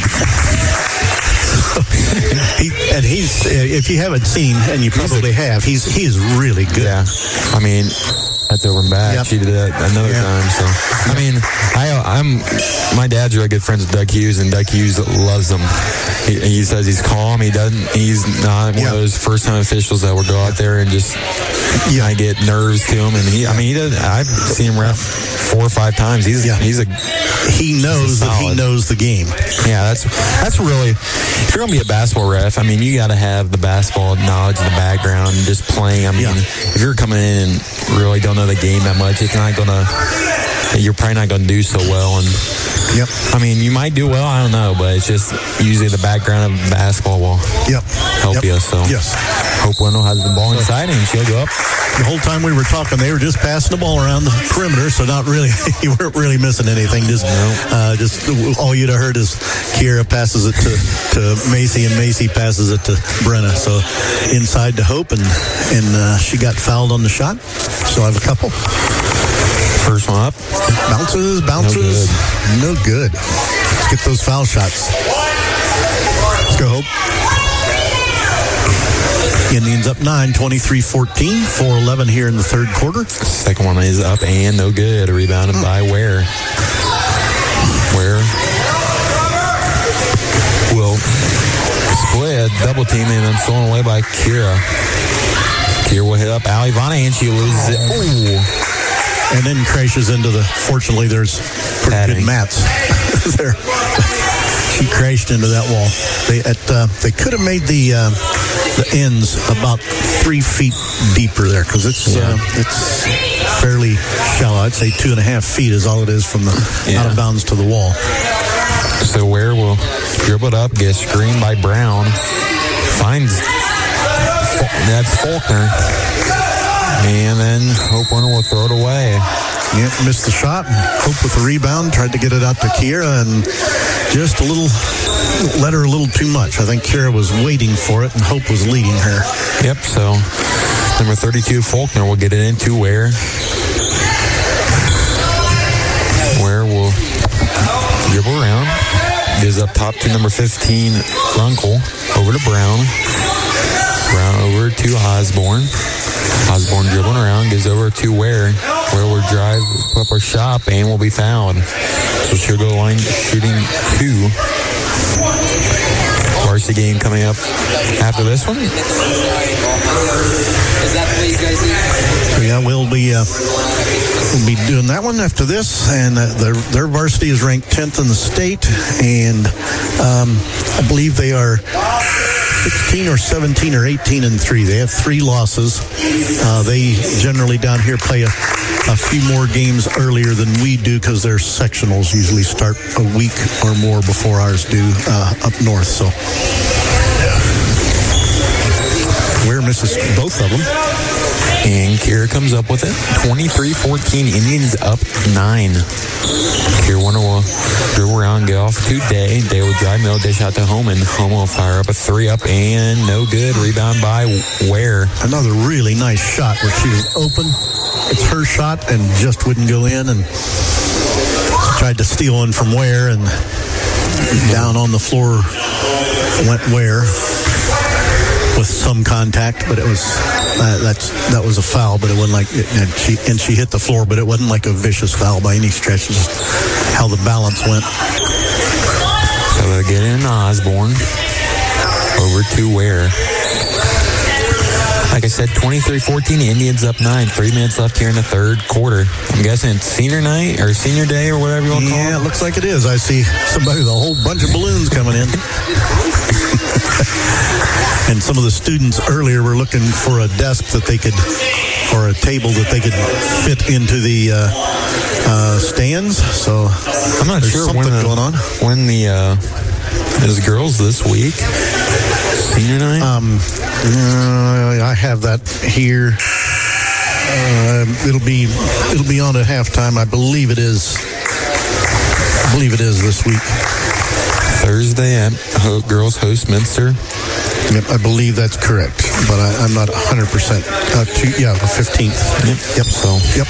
he, and he's, if you haven't seen, and you probably a, have, he's he is really good.
Yeah. I mean, that's over and back. Yep. She did that another yeah. time. So, I mean, I, I'm, my dad's really good friends with Doug Hughes, and Doug Hughes loves him. He, he says he's calm. He doesn't, he's not one yep. of those first time officials that would go out there and just, yeah, I get nerves to him. And he, I mean, he does, I've seen him ref four or five times. He's, yeah. he's a,
he knows that he knows the game.
Yeah, that's, that's really, if you're going to be a basketball ref, I mean, you got to have the basketball knowledge and the background and just playing. I mean, yeah. if you're coming in and really don't know the game that much, it's not going to, you're probably not going to do so well. And
yep.
I mean, you might do well, I don't know, but it's just usually the background of basketball will
yep.
help
yep.
you. So
yes.
Hope Wendell has the ball inside and she'll go up.
The whole time we were talking, they were just passing the ball around the perimeter, so not really, you weren't really missing anything. Just, uh, just all you'd have heard is Kira passes it to, to Macy, and Macy passes it to Brenna. So inside to Hope, and and uh, she got fouled on the shot. So I have a couple.
First one up,
bounces, bounces, no good. No good. Let's get those foul shots. Let's go, Hope. Indians up nine, twenty-three fourteen, four eleven here in the third quarter.
Second one is up and no good. Rebounded by Ware. Ware will split, double team, and then stolen away by Kira. Kira will hit up Ali Vane, and she loses it. Ooh.
And then crashes into the, fortunately, there's pretty Padding. good mats there. She crashed into that wall. They at uh, they could have made the uh, the ends about three feet deeper there, because it's yeah. uh, it's fairly shallow. I'd say two and a half feet is all it is from the yeah. out of bounds to the wall.
So Ware will dribble it up, get screened by Brown, finds that's Faulkner, and then Hope Wendell will throw it away.
Yep, missed the shot. Hope with the rebound, tried to get it out to Kira, and just a little, let her a little too much. I think Kira was waiting for it, and Hope was leading her.
Yep, so number thirty-two, Faulkner, will get it into Ware. Ware will dribble around. Gives up top to number fifteen, Runkle, over to Brown. Brown over to Osborne. Osborne dribbling around, gives over to Ware. Ware will drive up her shop and will be fouled. So she'll go line shooting two. varsity game coming up after this one.
So yeah, we'll be uh, we'll be doing that one after this, and uh, their their varsity is ranked tenth in the state, and um, I believe they are sixteen or seventeen or eighteen and three. They have three losses. Uh, they generally down here play a, a few more games earlier than we do because their sectionals usually start a week or more before ours do uh, up north. So we're misses both of them.
And Kira comes up with it. twenty-three fourteen. Indians up nine. Kira want to dribble around, get off to Day. Day will drive middle, dish out to Home, and Home will fire up a three up and no good. Rebound by Ware.
Another really nice shot where she was open. It's her shot and just wouldn't go in, and tried to steal one from Ware, and down on the floor went Ware with some contact, but it was uh, that's that was a foul, but it wasn't like and she and she hit the floor, but it wasn't like a vicious foul by any stretch. Just how the balance went.
So they'll get in Osborne over to Ware. Like I said, twenty-three fourteen, Indians up nine. Three minutes left here in the third quarter. I'm guessing it's senior night or senior day or whatever you want to call it.
Yeah, it looks like it is. I see somebody with a whole bunch of balloons coming in. And some of the students earlier were looking for a desk that they could, or a table that they could fit into the uh, uh, stands. So
I'm not sure
something
when the,
going on.
When the uh, is girls this week senior night.
Um, uh, I have that here. Uh, it'll be it'll be on at halftime. I believe it is. I believe it is this week.
Thursday at Ho- girls host Minster.
Yep, I believe that's correct, but I, I'm not one hundred percent. Uh, two, yeah, the fifteenth.
Yep.
Yep.
So.
Yep.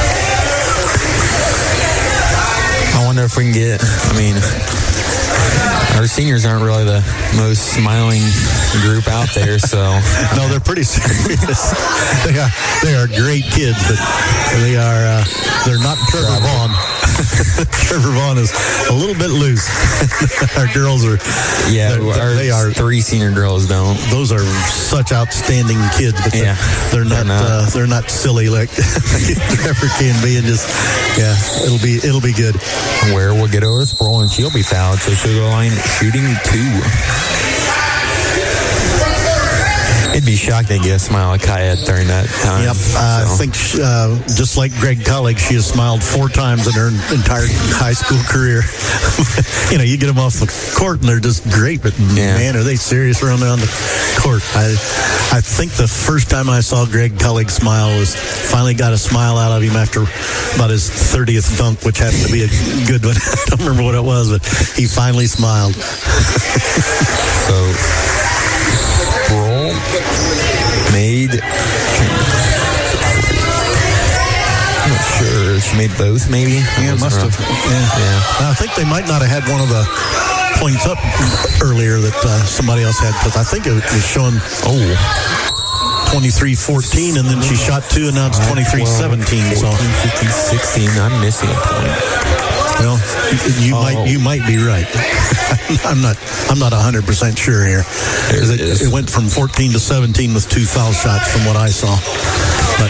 I wonder if we can get. I mean, our seniors aren't really the most smiling group out there, so.
No, they're pretty serious. they are they are great kids, but they are uh, they're not Trevor Vaughn. Trevor Vaughn is a little bit loose. Our girls are,
yeah,
our they are
three senior girls don't.
Those are such outstanding kids, but
yeah,
they're, they're not, they're not. Uh, they're not silly like Trevor can be, and just yeah, it'll be it'll be good.
Where we'll get over Sproul and she'll be fouled, so she'll go line shooting two. It'd be shocked to get a smile like Kayed during that time.
Yep. Uh, so. I think uh, just like Greg Collig, she has smiled four times in her entire high school career. You know, you get them off the court and they're just great, but yeah. Man, are they serious around on the court? I I think the first time I saw Greg Collig smile was finally got a smile out of him after about his thirtieth dunk, which happened to be a good one. I don't remember what it was, but he finally smiled.
So, Sproul made, I'm not sure, she made both maybe?
Yeah, must have. Yeah. yeah. I think they might not have had one of the points up earlier that uh, somebody else had, because I think it was showing, oh, twenty-three fourteen, and then she shot two, and now it's twenty-three seventeen. So
fifteen, sixteen, I'm missing a point.
Well, you oh. might you might be right. I'm not I'm not one hundred percent sure here.
It,
it, it went from fourteen to seventeen with two foul shots from what I saw. But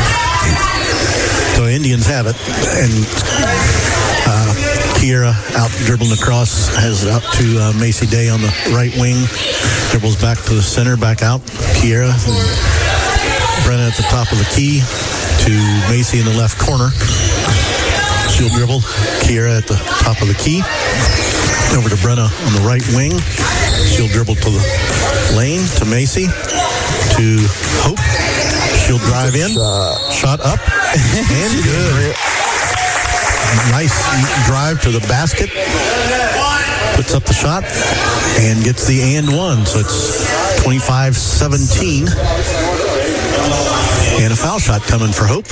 so Indians have it, and uh, Kiera out dribbling across, has it up to uh, Macy Day on the right wing, dribbles back to the center, back out. Kiera, Brenna at the top of the key to Macy in the left corner. She'll dribble. Kiera at the top of the key. Over to Brenna on the right wing. She'll dribble to the lane, to Macy, to Hope. She'll drive in. Shot up. And good. Nice drive to the basket. Puts up the shot and gets the and one. So it's twenty-five seventeen. And a foul shot coming for Hope.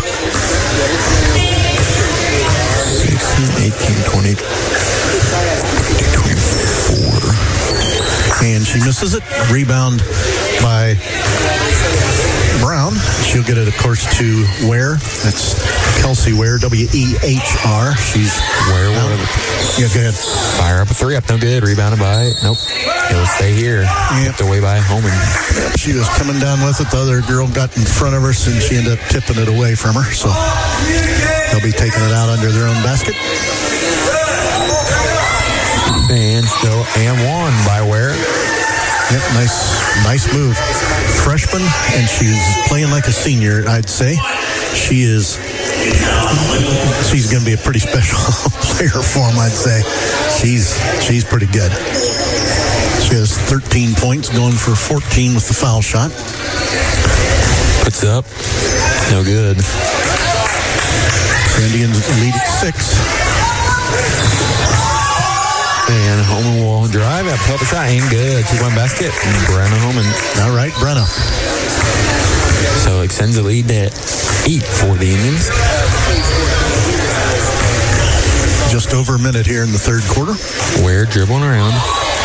eighteen, twenty, twenty-four.
And she misses it. Rebound by Brown. She'll get it, of course, to Ware. That's Kelsey Ware, W E H R. She's
Ware.
Yeah, go ahead.
Fire up a three, up no good. Rebounded by, nope. It'll stay here.
Yep.
Tipped away by Holman.
Yep, she was coming down with it. The other girl got in front of her, and she ended up tipping it away from her. So they'll be taking it out under their own basket.
And still and one by Ware.
Yep, nice, nice move. Freshman, and she's playing like a senior, I'd say. She is, she's going to be a pretty special player for him, I'd say. She's, she's pretty good. She has thirteen points, going for fourteen with the foul shot.
Puts it up. No good.
The Indians lead at six.
And Holman will drive at public shot. Ain't good. Two-point basket. And Brenna Holman.
All right, Brenna.
So extends the lead to eight for the Indians.
Just over a minute here in the third quarter.
Ware dribbling around.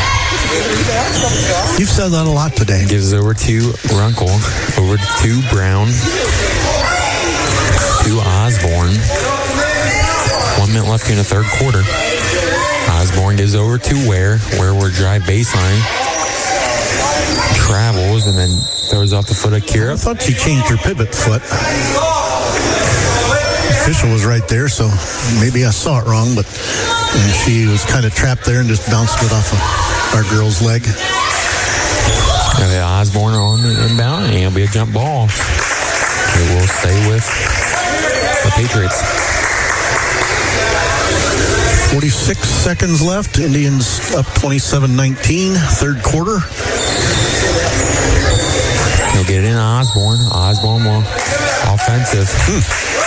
You've said that a lot today.
Gives it over to Runkle. Over to Brown. To Osborne. One minute left in the third quarter. Osborne gives over to Ware. Ware will drive baseline. Travels and then throws off the foot of Kira.
I thought she changed her pivot foot. The official was right there, so maybe I saw it wrong, but and she was kind of trapped there and just bounced it off of our girl's leg.
And the Osborne on the inbound, and it'll be a jump ball. It will stay with the Patriots.
forty-six seconds left. Indians up twenty-seven nineteen, third quarter.
He'll get it in Osborne. Osborne will offensive.
Hmm.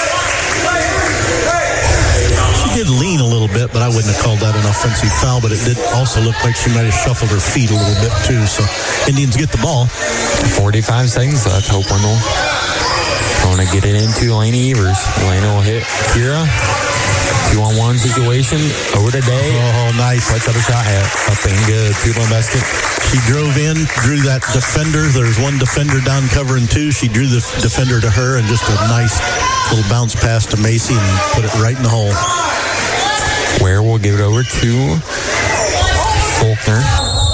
She did lean a little bit, but I wouldn't have called that an offensive foul, but it did also look like she might have shuffled her feet a little bit too. So Indians get the ball.
forty-five seconds left. Hope Wendell going to get it into Lainey Evers. Lainey will hit Kira. Two-on-one situation. Over to Day.
Oh, nice.
Puts up a shot at up and good. Two-point basket.
She drove in, drew that defender. There's one defender down covering two. She drew the defender to her, and just a nice little bounce pass to Macy and put it right in the hole.
Ware will give it over to Faulkner.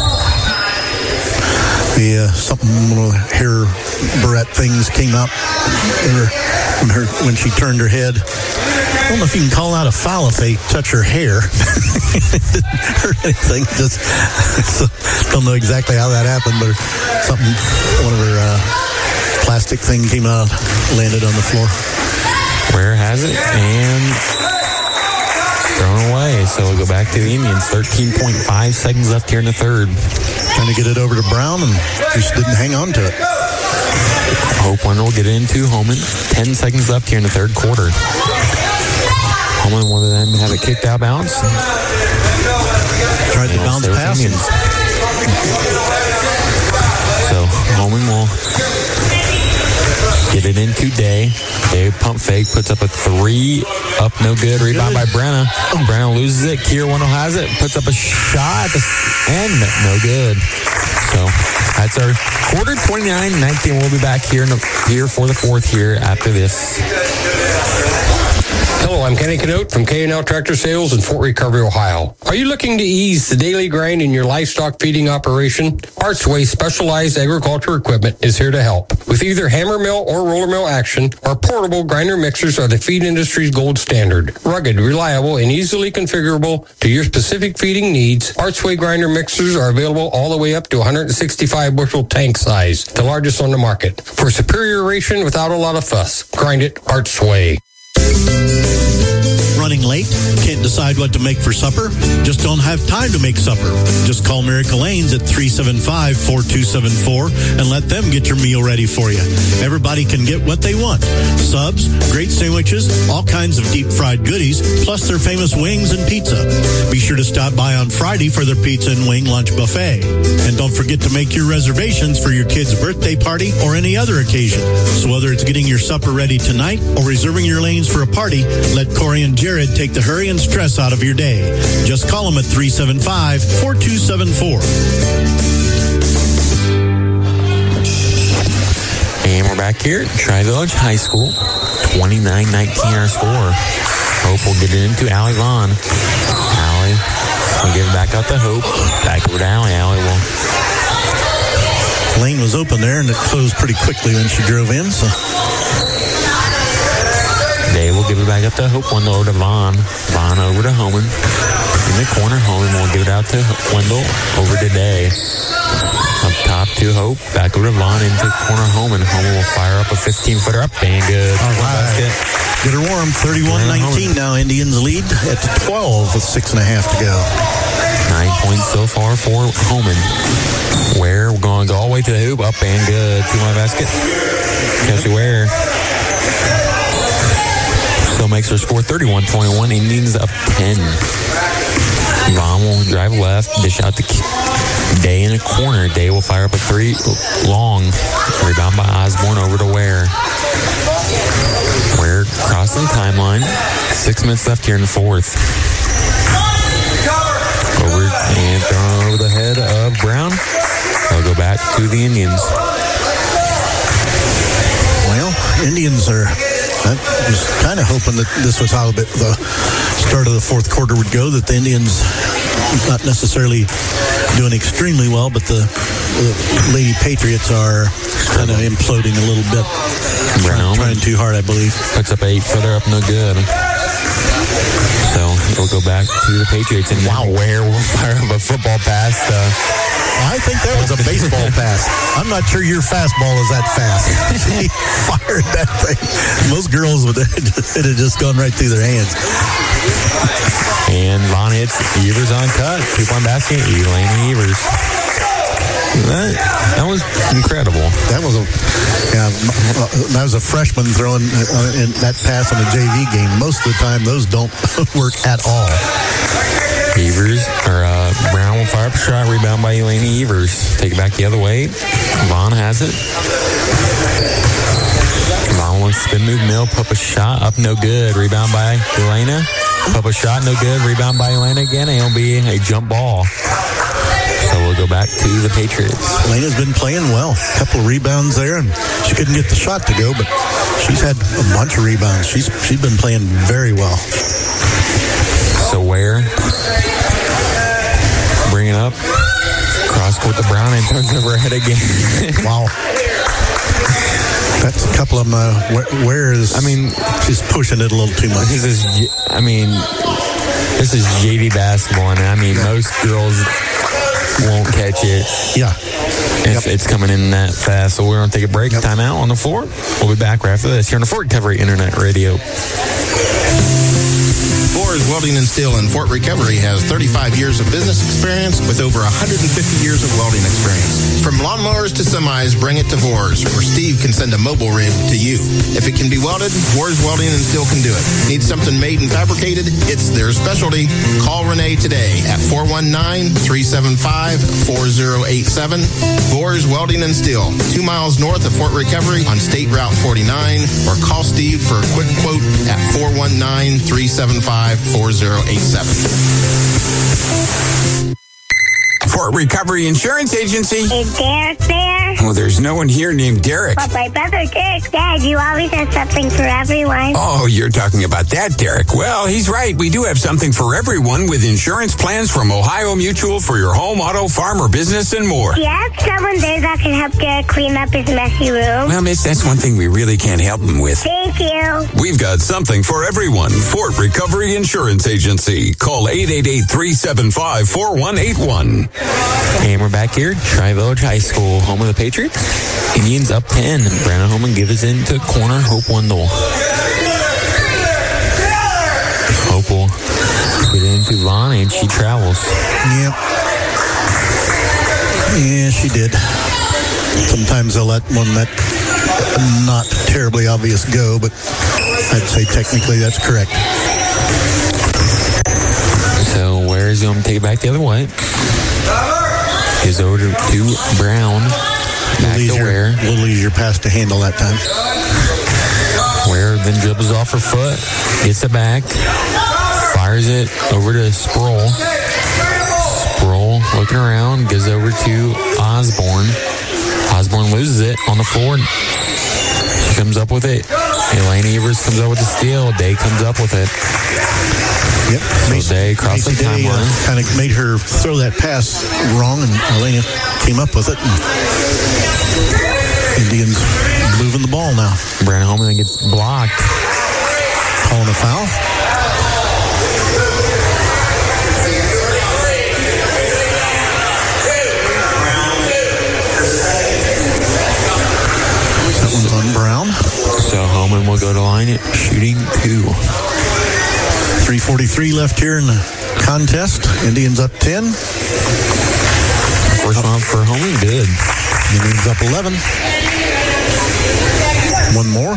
The uh, something, one of the hair barrette things came up in her, when, her, when she turned her head. I don't know if you can call that a foul if they touch her hair or anything. Just so, don't know exactly how that happened, but something, one of her uh, plastic thing came out, landed on the floor.
Ware has it and thrown away. So we'll go back to the Indians. thirteen point five seconds left here in the third.
Trying to get it over to Brown and just didn't hang on to it.
Hope Wendell will get it into Holman. ten seconds left here in the third quarter. Holman, one of them have a kicked out bounce.
Tried to bounce pass.
So Holman will get it into Day. Day pump fake, puts up a three. Up, no good. Rebound by Brenna. Brenna loses it. Kier Wendell has it. Puts up a shot. And no good. So that's our quarter. Twenty-nine nineteen. We'll be back here, in the, here for the fourth here after this.
Hello, I'm Kenny Canote from K and L Tractor Sales in Fort Recovery, Ohio. Are you looking to ease the daily grind in your livestock feeding operation? Archway Specialized Agriculture Equipment is here to help. With either hammer mill or roller mill action, our portable grinder mixers are the feed industry's gold standard. Rugged, reliable, and easily configurable to your specific feeding needs, Archway grinder mixers are available all the way up to one hundred sixty-five bushel tank size, the largest on the market. For superior ration without a lot of fuss, grind it Archway.
Running late? Can't decide what to make for supper? Just don't have time to make supper? Just call Miracle Lanes at three seven five, four two seven four and let them get your meal ready for you. Everybody can get what they want. Subs, great sandwiches, all kinds of deep fried goodies, plus their famous wings and pizza. Be sure to stop by on Friday for their pizza and wing lunch buffet. And don't forget to make your reservations for your kid's birthday party or any other occasion. So whether it's getting your supper ready tonight or reserving your lanes for a party, let Corey and Jared take the hurry and stress out of your day. Just call them at three seven five, four two seven four.
And we're we're back here at Tri-Village High School. twenty-nine nineteen our score. Hope will get it into Allie Vaughn. Allie will give it back out to Hope. Back over to Allie. Allie will.
Lane was open there, and it closed pretty quickly when she drove in. So
Day will give it back up to Hope. Wendell over to Vaughn. Vaughn over to Homan. In the corner, Homan will give it out to Wendell. Over to Day. Up top to Hope. Back over to Vaughn into the corner. Homan. Homan will fire up a fifteen-footer up and good.
All right. Get her warm. thirty-one nineteen now. Indians lead at twelve with six and a half to go.
Nine points so far for Homan. Ware, we're going to go all the way to the hoop. Up and good. Two-point basket. Kelsey Ware. Still makes her score thirty-one twenty-one. Indians up ten. Vaughn will drive left. Dish out to Day in a corner. Day will fire up a three long. Rebound by Osborne over to Ware. Ware crossing the timeline. Six minutes left here in the fourth. Over and thrown over the head of Brown. They'll go back to the Indians.
Well, Indians are... I was kind of hoping that this was how the start of the fourth quarter would go, that the Indians not necessarily doing extremely well, but the, the Lady Patriots are kind of imploding a little bit. Trying, trying too hard, I believe.
Puts up eight footer up, no good. So it'll go back to the Patriots. And wow, Ware will fire up a football pass. Uh,
I think that was a baseball pass. I'm not sure your fastball is that fast. She fired that thing. Most girls would it have just gone right through their hands.
And Vaughn hits Evers on cut. Two-point basket. Elaine Evers. That, that was incredible.
That was a yeah. That was a freshman throwing uh, in that pass in a J V game. Most of the time, those don't work at all.
Evers, or uh, Brown will fire up a shot. Rebound by Elaine Evers. Take it back the other way. Vaughn has it. Vaughn will spin move mill. Pop a shot up, no good. Rebound by Elena. Pop a shot, no good. Rebound by Elena again. It'll be a jump ball. So we'll go back to the Patriots.
Elena's been playing well. A couple of rebounds there, and she couldn't get the shot to go, but she's had a bunch of rebounds. She's she's been playing very well.
So Ware, bring it up, cross court to Brown and turns over her head again.
Wow. That's a couple of them. Uh, Ware is, I mean, she's pushing it a little too much.
This is, I mean, this is J V basketball, and I mean, yeah. Most girls won't catch it.
Yeah.
If yep. It's coming in that fast. So we're going to take a break. Yep. Time out on the floor. We'll be back right after this here on the Fort Recovery Internet Radio.
Boers Welding and Steel in Fort Recovery has thirty-five years of business experience with over one hundred fifty years of welding experience. From lawnmowers to semis, bring it to Boers, where Steve can send a mobile rig to you. If it can be welded, Boers Welding and Steel can do it. Need something made and fabricated? It's their specialty. Call Renee today at four one nine, three seven five, four zero eight seven. Boers Welding and Steel, two miles north of Fort Recovery on State Route forty-nine, or call Steve for a quick quote at four one nine, three seven five, four zero eight seven.
Fort Recovery Insurance Agency.
Is Derek there?
Oh, there's no one here named Derek.
But my brother Derek, Dad, you always have something for everyone.
Oh, you're talking about that, Derek. Well, he's right. We do have something for everyone with insurance plans from Ohio Mutual for your home, auto, farm, or business, and more.
Do you have someone there that can help Derek clean up his messy room?
Well, miss, that's one thing we really can't help him with.
Thank you.
We've got something for everyone. Fort Recovery Insurance Agency. Call eight eight eight, three seven five, four one eight one.
And we're back here, Tri-Village High School, home of the Patriots. Indians up ten. Brandon Holman gives it into corner. Hope Wendell. Hope will get it into Vaughn, and she travels.
Yep. Yeah, she did. Sometimes they'll let one that not terribly obvious go, but I'd say technically that's correct.
So where is he going to take it back the other way? Is over to, to Brown. Back
to Ware. A little easier pass to handle that time.
Ware then dribbles off her foot, gets it back, fires it over to Sproul. Sproul looking around, goes over to Osborne. Osborne loses it on the floor. comes up with it. Elaine Evers comes up with the steal. Day comes up with it.
Yep.
So
Macy,
Day across
Macy
the
Day
timeline.
uh, kind of made her throw that pass wrong, and Elena came up with it. And Indians moving the ball now.
Brandon Holman gets blocked.
Calling a foul. That one's on Brown.
So Holman will go to line it, shooting two.
three forty-three left here in the contest. Indians up ten.
First one for Holman, good.
Indians up eleven. One more.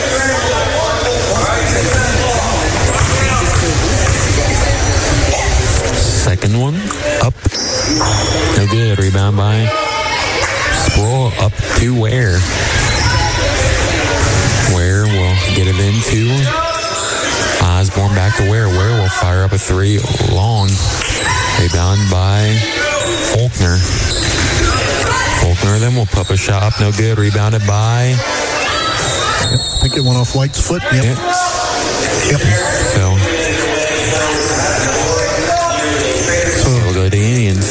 Second one, up. No good. Rebound by Sproul, up to Ware. Ware will get it into Osborne, back to Ware. Ware will fire up a three long. Rebound by Faulkner. Faulkner then will pop a shot up, no good. Rebounded by...
Yep. I think it went off White's foot. Yep.
Yep.
Yep.
So, so we'll go to the Indians.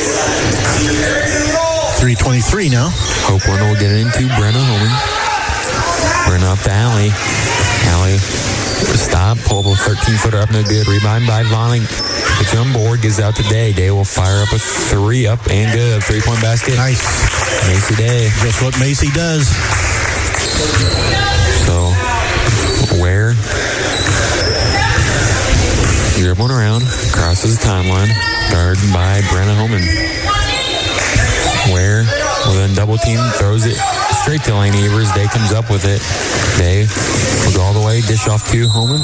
three twenty-three now.
Hope one will get it into Brenna Holman. Brenna up to Allie. Allie, stop, pull up a thirteen-footer up, no good. Rebound by Vonning. It's on board, gives out to Day. Day will fire up a three up and good. Three-point basket.
Nice.
Macy Day.
Just what Macy does.
So, Ware, dribbling around, crosses the timeline, guarded by Brenna Holman. Ware will then double team, throws it straight to Lane Evers. Day comes up with it. Day will go all the way, dish off to Holman.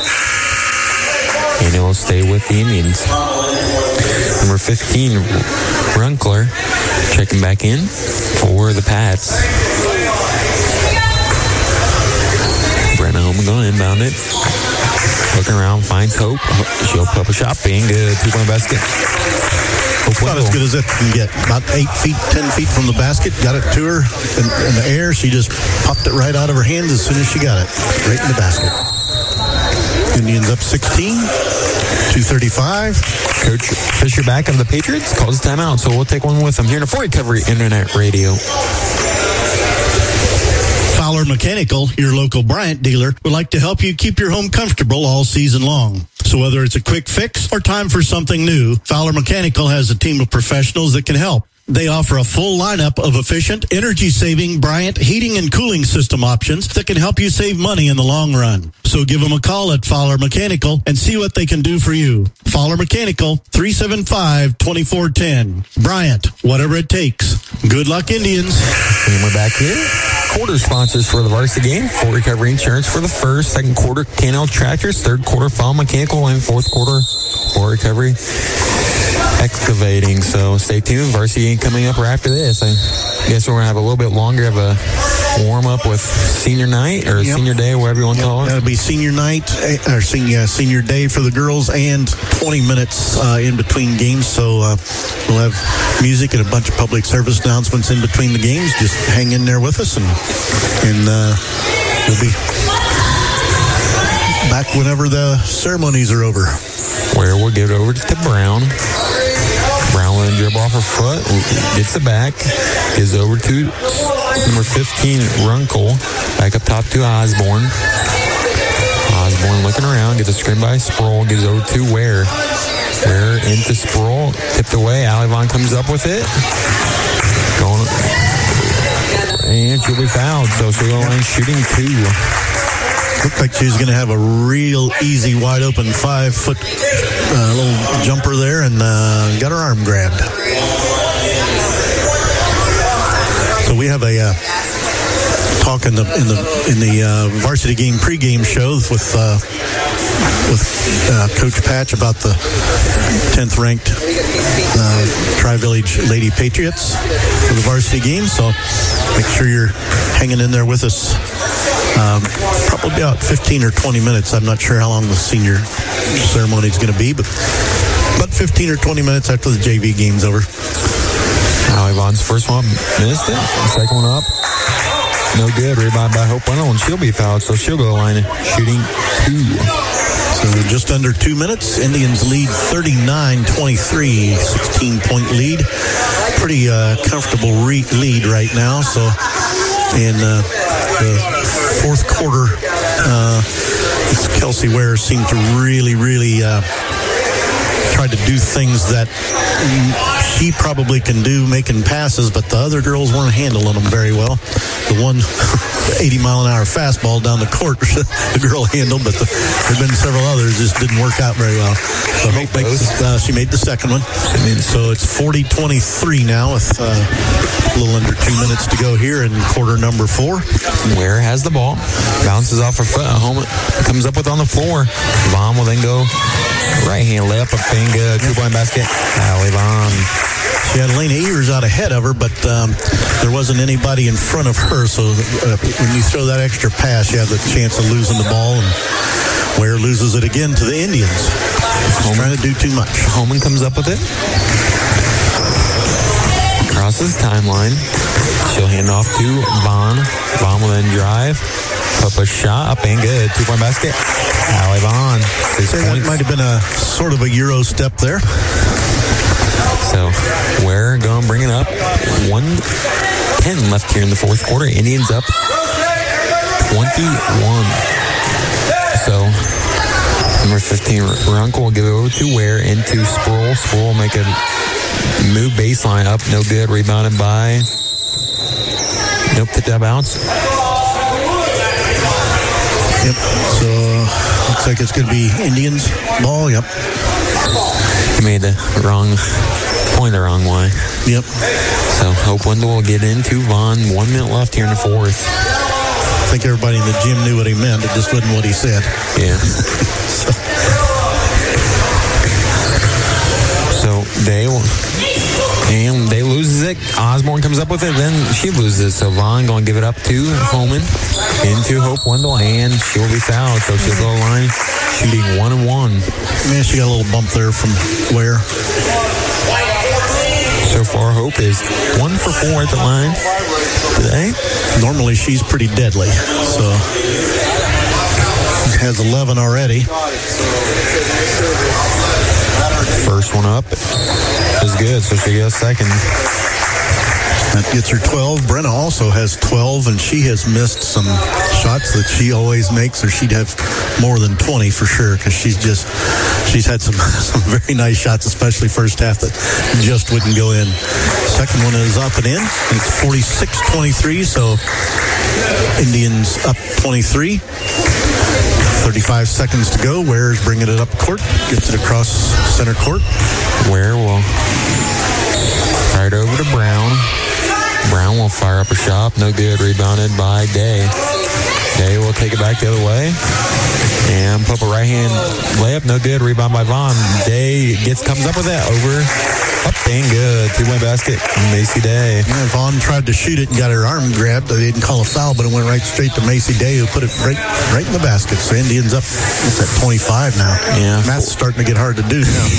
And it will stay with the Indians. Number fifteen, Runkler, checking back in for the Pats. Brenna Holman going to inbound it. Looking around, finds Hope. She'll put up a shot, being good. Two-point basket. Hope
About as good as it can get. About eight feet, ten feet from the basket. Got it to her in, in the air. She just popped it right out of her hands as soon as she got it. Right in the basket. Indians up sixteen. two thirty-five.
Coach Fisher back of the Patriots calls a timeout, so we'll take one with him here in Fort Recovery Internet Radio.
Fowler Mechanical, your local Bryant dealer, would like to help you keep your home comfortable all season long. So whether it's a quick fix or time for something new, Fowler Mechanical has a team of professionals that can help. They offer a full lineup of efficient, energy-saving Bryant heating and cooling system options that can help you save money in the long run. So give them a call at Fowler Mechanical and see what they can do for you. Fowler Mechanical, three seven five, two four one zero. Bryant, whatever it takes. Good luck, Indians.
And we're back here. Quarter sponsors for the varsity game. Fort Recovery Insurance for the first, second quarter, K and L Tractors, third quarter, Fowler Mechanical, and fourth quarter, Fort Recovery Excavating. So stay tuned. Varsity game coming up right after this. I guess we're going to have a little bit longer of a warm-up with senior night or yep. senior day, whatever you want to
yep.
call it.
That'll be senior night or senior, senior day for the girls and twenty minutes uh, in between games. So uh, we'll have music and a bunch of public service announcements in between the games. Just hang in there with us, and, and uh, we'll be back whenever the ceremonies are over.
Where we'll give it over to Brown. Brown will dribble off her foot, gets it back, gives it over to number fifteen, Runkle. Back up top to Osborne. Osborne looking around, gets a screen by Sproul, gives it over to Ware. Ware into Sproul, tipped away. Allie Vaughn comes up with it. Going, and she'll be fouled, so she'll go in shooting two.
Looked like she was going to have a real easy, wide open five-foot uh, little jumper there, and uh, got her arm grabbed. So we have a uh, talk in the in the in the uh, varsity game pregame show with uh, with uh, Coach Patch about the tenth ranked uh, Tri-Village Lady Patriots for the varsity game. So make sure you're hanging in there with us. Um, probably about fifteen or twenty minutes. I'm not sure how long the senior ceremony is going to be, but about fifteen or twenty minutes after the J V game's over.
Allie Vaughn's first one missed it. The second one up. No good. Rebound by Hope Wendell, and she'll be fouled, so she'll go to the line shooting two.
So just under two minutes. Indians lead thirty-nine twenty-three, sixteen-point lead. Pretty uh, comfortable re- lead right now. So in uh, the fourth quarter, uh, Kelsey Ware seemed to really, really uh, try to do things that she probably can do, making passes, but the other girls weren't handling them very well. The one eighty mile an hour fastball down the court, the girl handled, but the, there have been several others just didn't work out very well. So Hope makes, uh, she made the second one. So it's forty twenty-three now with uh, a little under two minutes to go here in quarter number four.
Ware has the ball, bounces off her foot, home comes up with on the floor. Vaughn will then go right hand layup, up and good, two point basket. Allie Vaughn.
She had Elena Evers out ahead of her, but um, there wasn't anybody in front of her. So uh, when you throw that extra pass, you have the chance of losing the ball. And Ware loses it again to the Indians. Homan, trying to do too much.
Homan comes up with it. Crosses timeline. She'll hand off to Vaughn. Vaughn will then drive. Up a shot, up and good. Two-point basket. Allie Vaughn. Six
that
points.
Might have been a sort of a Euro step there.
So, Ware going to bring it up. one ten left here in the fourth quarter. Indians up twenty-one. So, number fifteen, Runkle will give it over to Ware into Sproul. Sproul will make a move baseline up. No good. Rebounded by... Nope, hit that bounce.
Yep. So, looks like it's going to be Indians ball. Yep.
He made the wrong... Point the wrong way.
Yep.
So Hope Wendell will get into Vaughn. One minute left here in the fourth.
I think everybody in the gym knew what he meant. It just wasn't what he said.
Yeah.
so.
so they and they loses it. Osborne comes up with it. Then she loses it. So Vaughn going to give it up to Homan into Hope Wendell, and she'll be fouled. So she'll go to the line shooting one and one.
Man, she got a little bump there from Ware.
So far, Hope is one for four at the line today.
Normally, she's pretty deadly. So, she has eleven already.
First one up is good, so she gets second.
That gets her twelve. Brenna also has twelve, and she has missed some shots that she always makes, or she'd have more than twenty for sure, because she's just, she's had some, some very nice shots, especially first half that just wouldn't go in. Second one is up and in. It's forty-six twenty-three, so Indians up twenty-three. thirty-five seconds to go. Ware's bringing it up court, gets it across center court.
Ware will right over to Brown. Brown will fire up a shot. No good. Rebounded by Day. Day will take it back the other way. And put up a right-hand layup. No good. Rebound by Vaughn. Day gets comes up with that. Over. Up and good. Two-point basket. Macy Day.
Yeah, Vaughn tried to shoot it and got her arm grabbed. They didn't call a foul, but it went right straight to Macy Day, who put it right right in the basket. So Indians up, what's that, twenty-five now.
Yeah.
Math's starting to get hard to do now.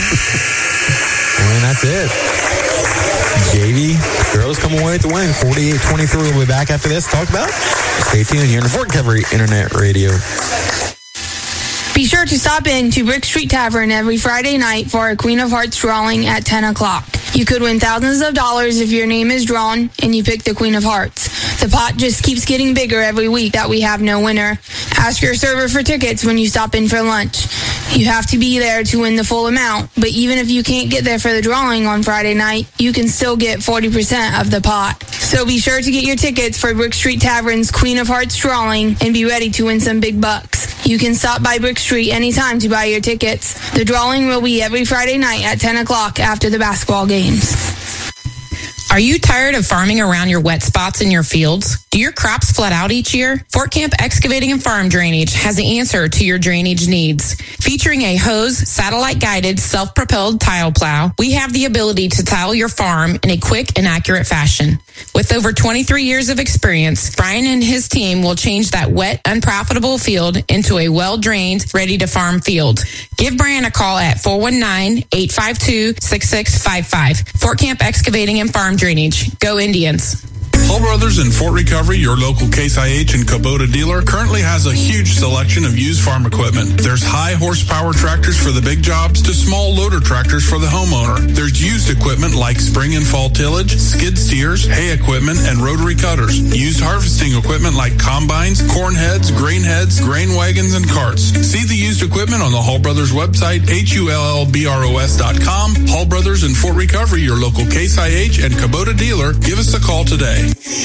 And that's it. J V girls come away with the win. forty-eight twenty-three. We'll be back after this. Talk about it. Stay tuned here on the Fort Recovery Internet Radio.
Be sure to stop in to Brick Street Tavern every Friday night for a Queen of Hearts drawing at ten o'clock. You could win thousands of dollars if your name is drawn and you pick the Queen of Hearts. The pot just keeps getting bigger every week that we have no winner. Ask your server for tickets when you stop in for lunch. You have to be there to win the full amount, but even if you can't get there for the drawing on Friday night, you can still get forty percent of the pot. So be sure to get your tickets for Brick Street Tavern's Queen of Hearts drawing and be ready to win some big bucks. You can stop by Brick Street anytime to buy your tickets. The drawing will be every Friday night at ten o'clock after the basketball games.
Are you tired of farming around your wet spots in your fields? Do your crops flood out each year? Fort Camp Excavating and Farm Drainage has the answer to your drainage needs. Featuring a hose, satellite-guided, self-propelled tile plow, we have the ability to tile your farm in a quick and accurate fashion. With over twenty-three years of experience, Brian and his team will change that wet, unprofitable field into a well-drained, ready-to-farm field. Give Brian a call at four one nine, eight five two, six six five five. Fort Camp Excavating and Farm Drainage. Go Indians.
Hull Brothers in Fort Recovery, your local Case I H and Kubota dealer, currently has a huge selection of used farm equipment. There's high horsepower tractors for the big jobs to small loader tractors for the homeowner. There's used equipment like spring and fall tillage, skid steers, hay equipment, and rotary cutters. Used harvesting equipment like combines, corn heads, grain heads, grain wagons, and carts. See the used equipment on the Hull Brothers website, H U L L B R O S dot com. Hull Brothers in Fort Recovery, your local Case I H and Kubota dealer. Give us a call today.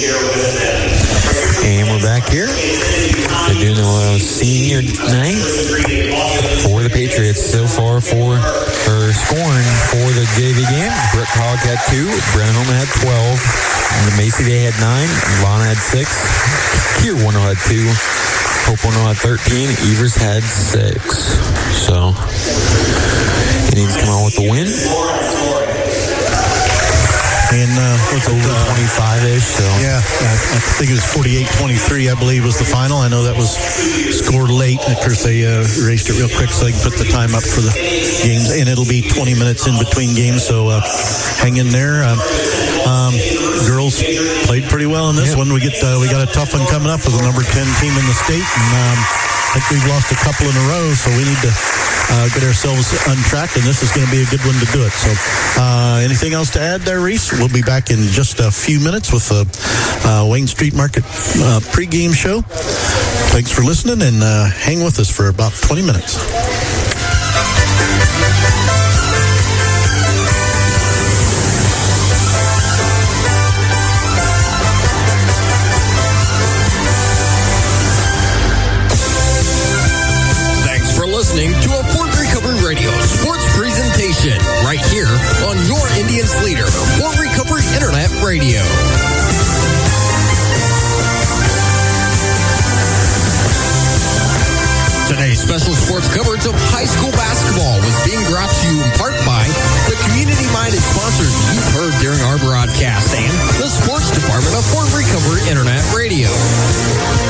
And we're back here. They're doing a senior night for the Patriots so far for or scoring for the J V game. Brooke Hogg had two, Brennan Holman had twelve, and the Macy Day had nine, Lana had six, Kier Wendell had two, Hope Wendell had thirteen, Evers had six. So Indians come out with the win.
And uh, what's
over uh, twenty-five-ish. So.
Yeah, I, I think it was forty-eight twenty-three, I believe, was the final. I know that was scored late. Of course, they uh, erased it real quick so they can put the time up for the games. And it'll be twenty minutes in between games, so uh, hang in there. Um, um, girls played pretty well in this yep. one. We get uh, we got a tough one coming up with the number ten team in the state. And um, I think we've lost a couple in a row, so we need to uh, get ourselves untracked, and this is going to be a good one to do it. So uh, anything else to add there, Reese? We'll be back in just a few minutes with the uh, Wayne Street Market uh, pregame show. Thanks for listening, and uh, hang with us for about twenty minutes.
Listening to a Fort Recovery Radio sports presentation right here on your Indians leader, Fort Recovery Internet Radio. Today's special sports coverage of high school basketball was being brought to you in part by the community-minded sponsors you've heard during our broadcast and the sports department of Fort Recovery Internet Radio.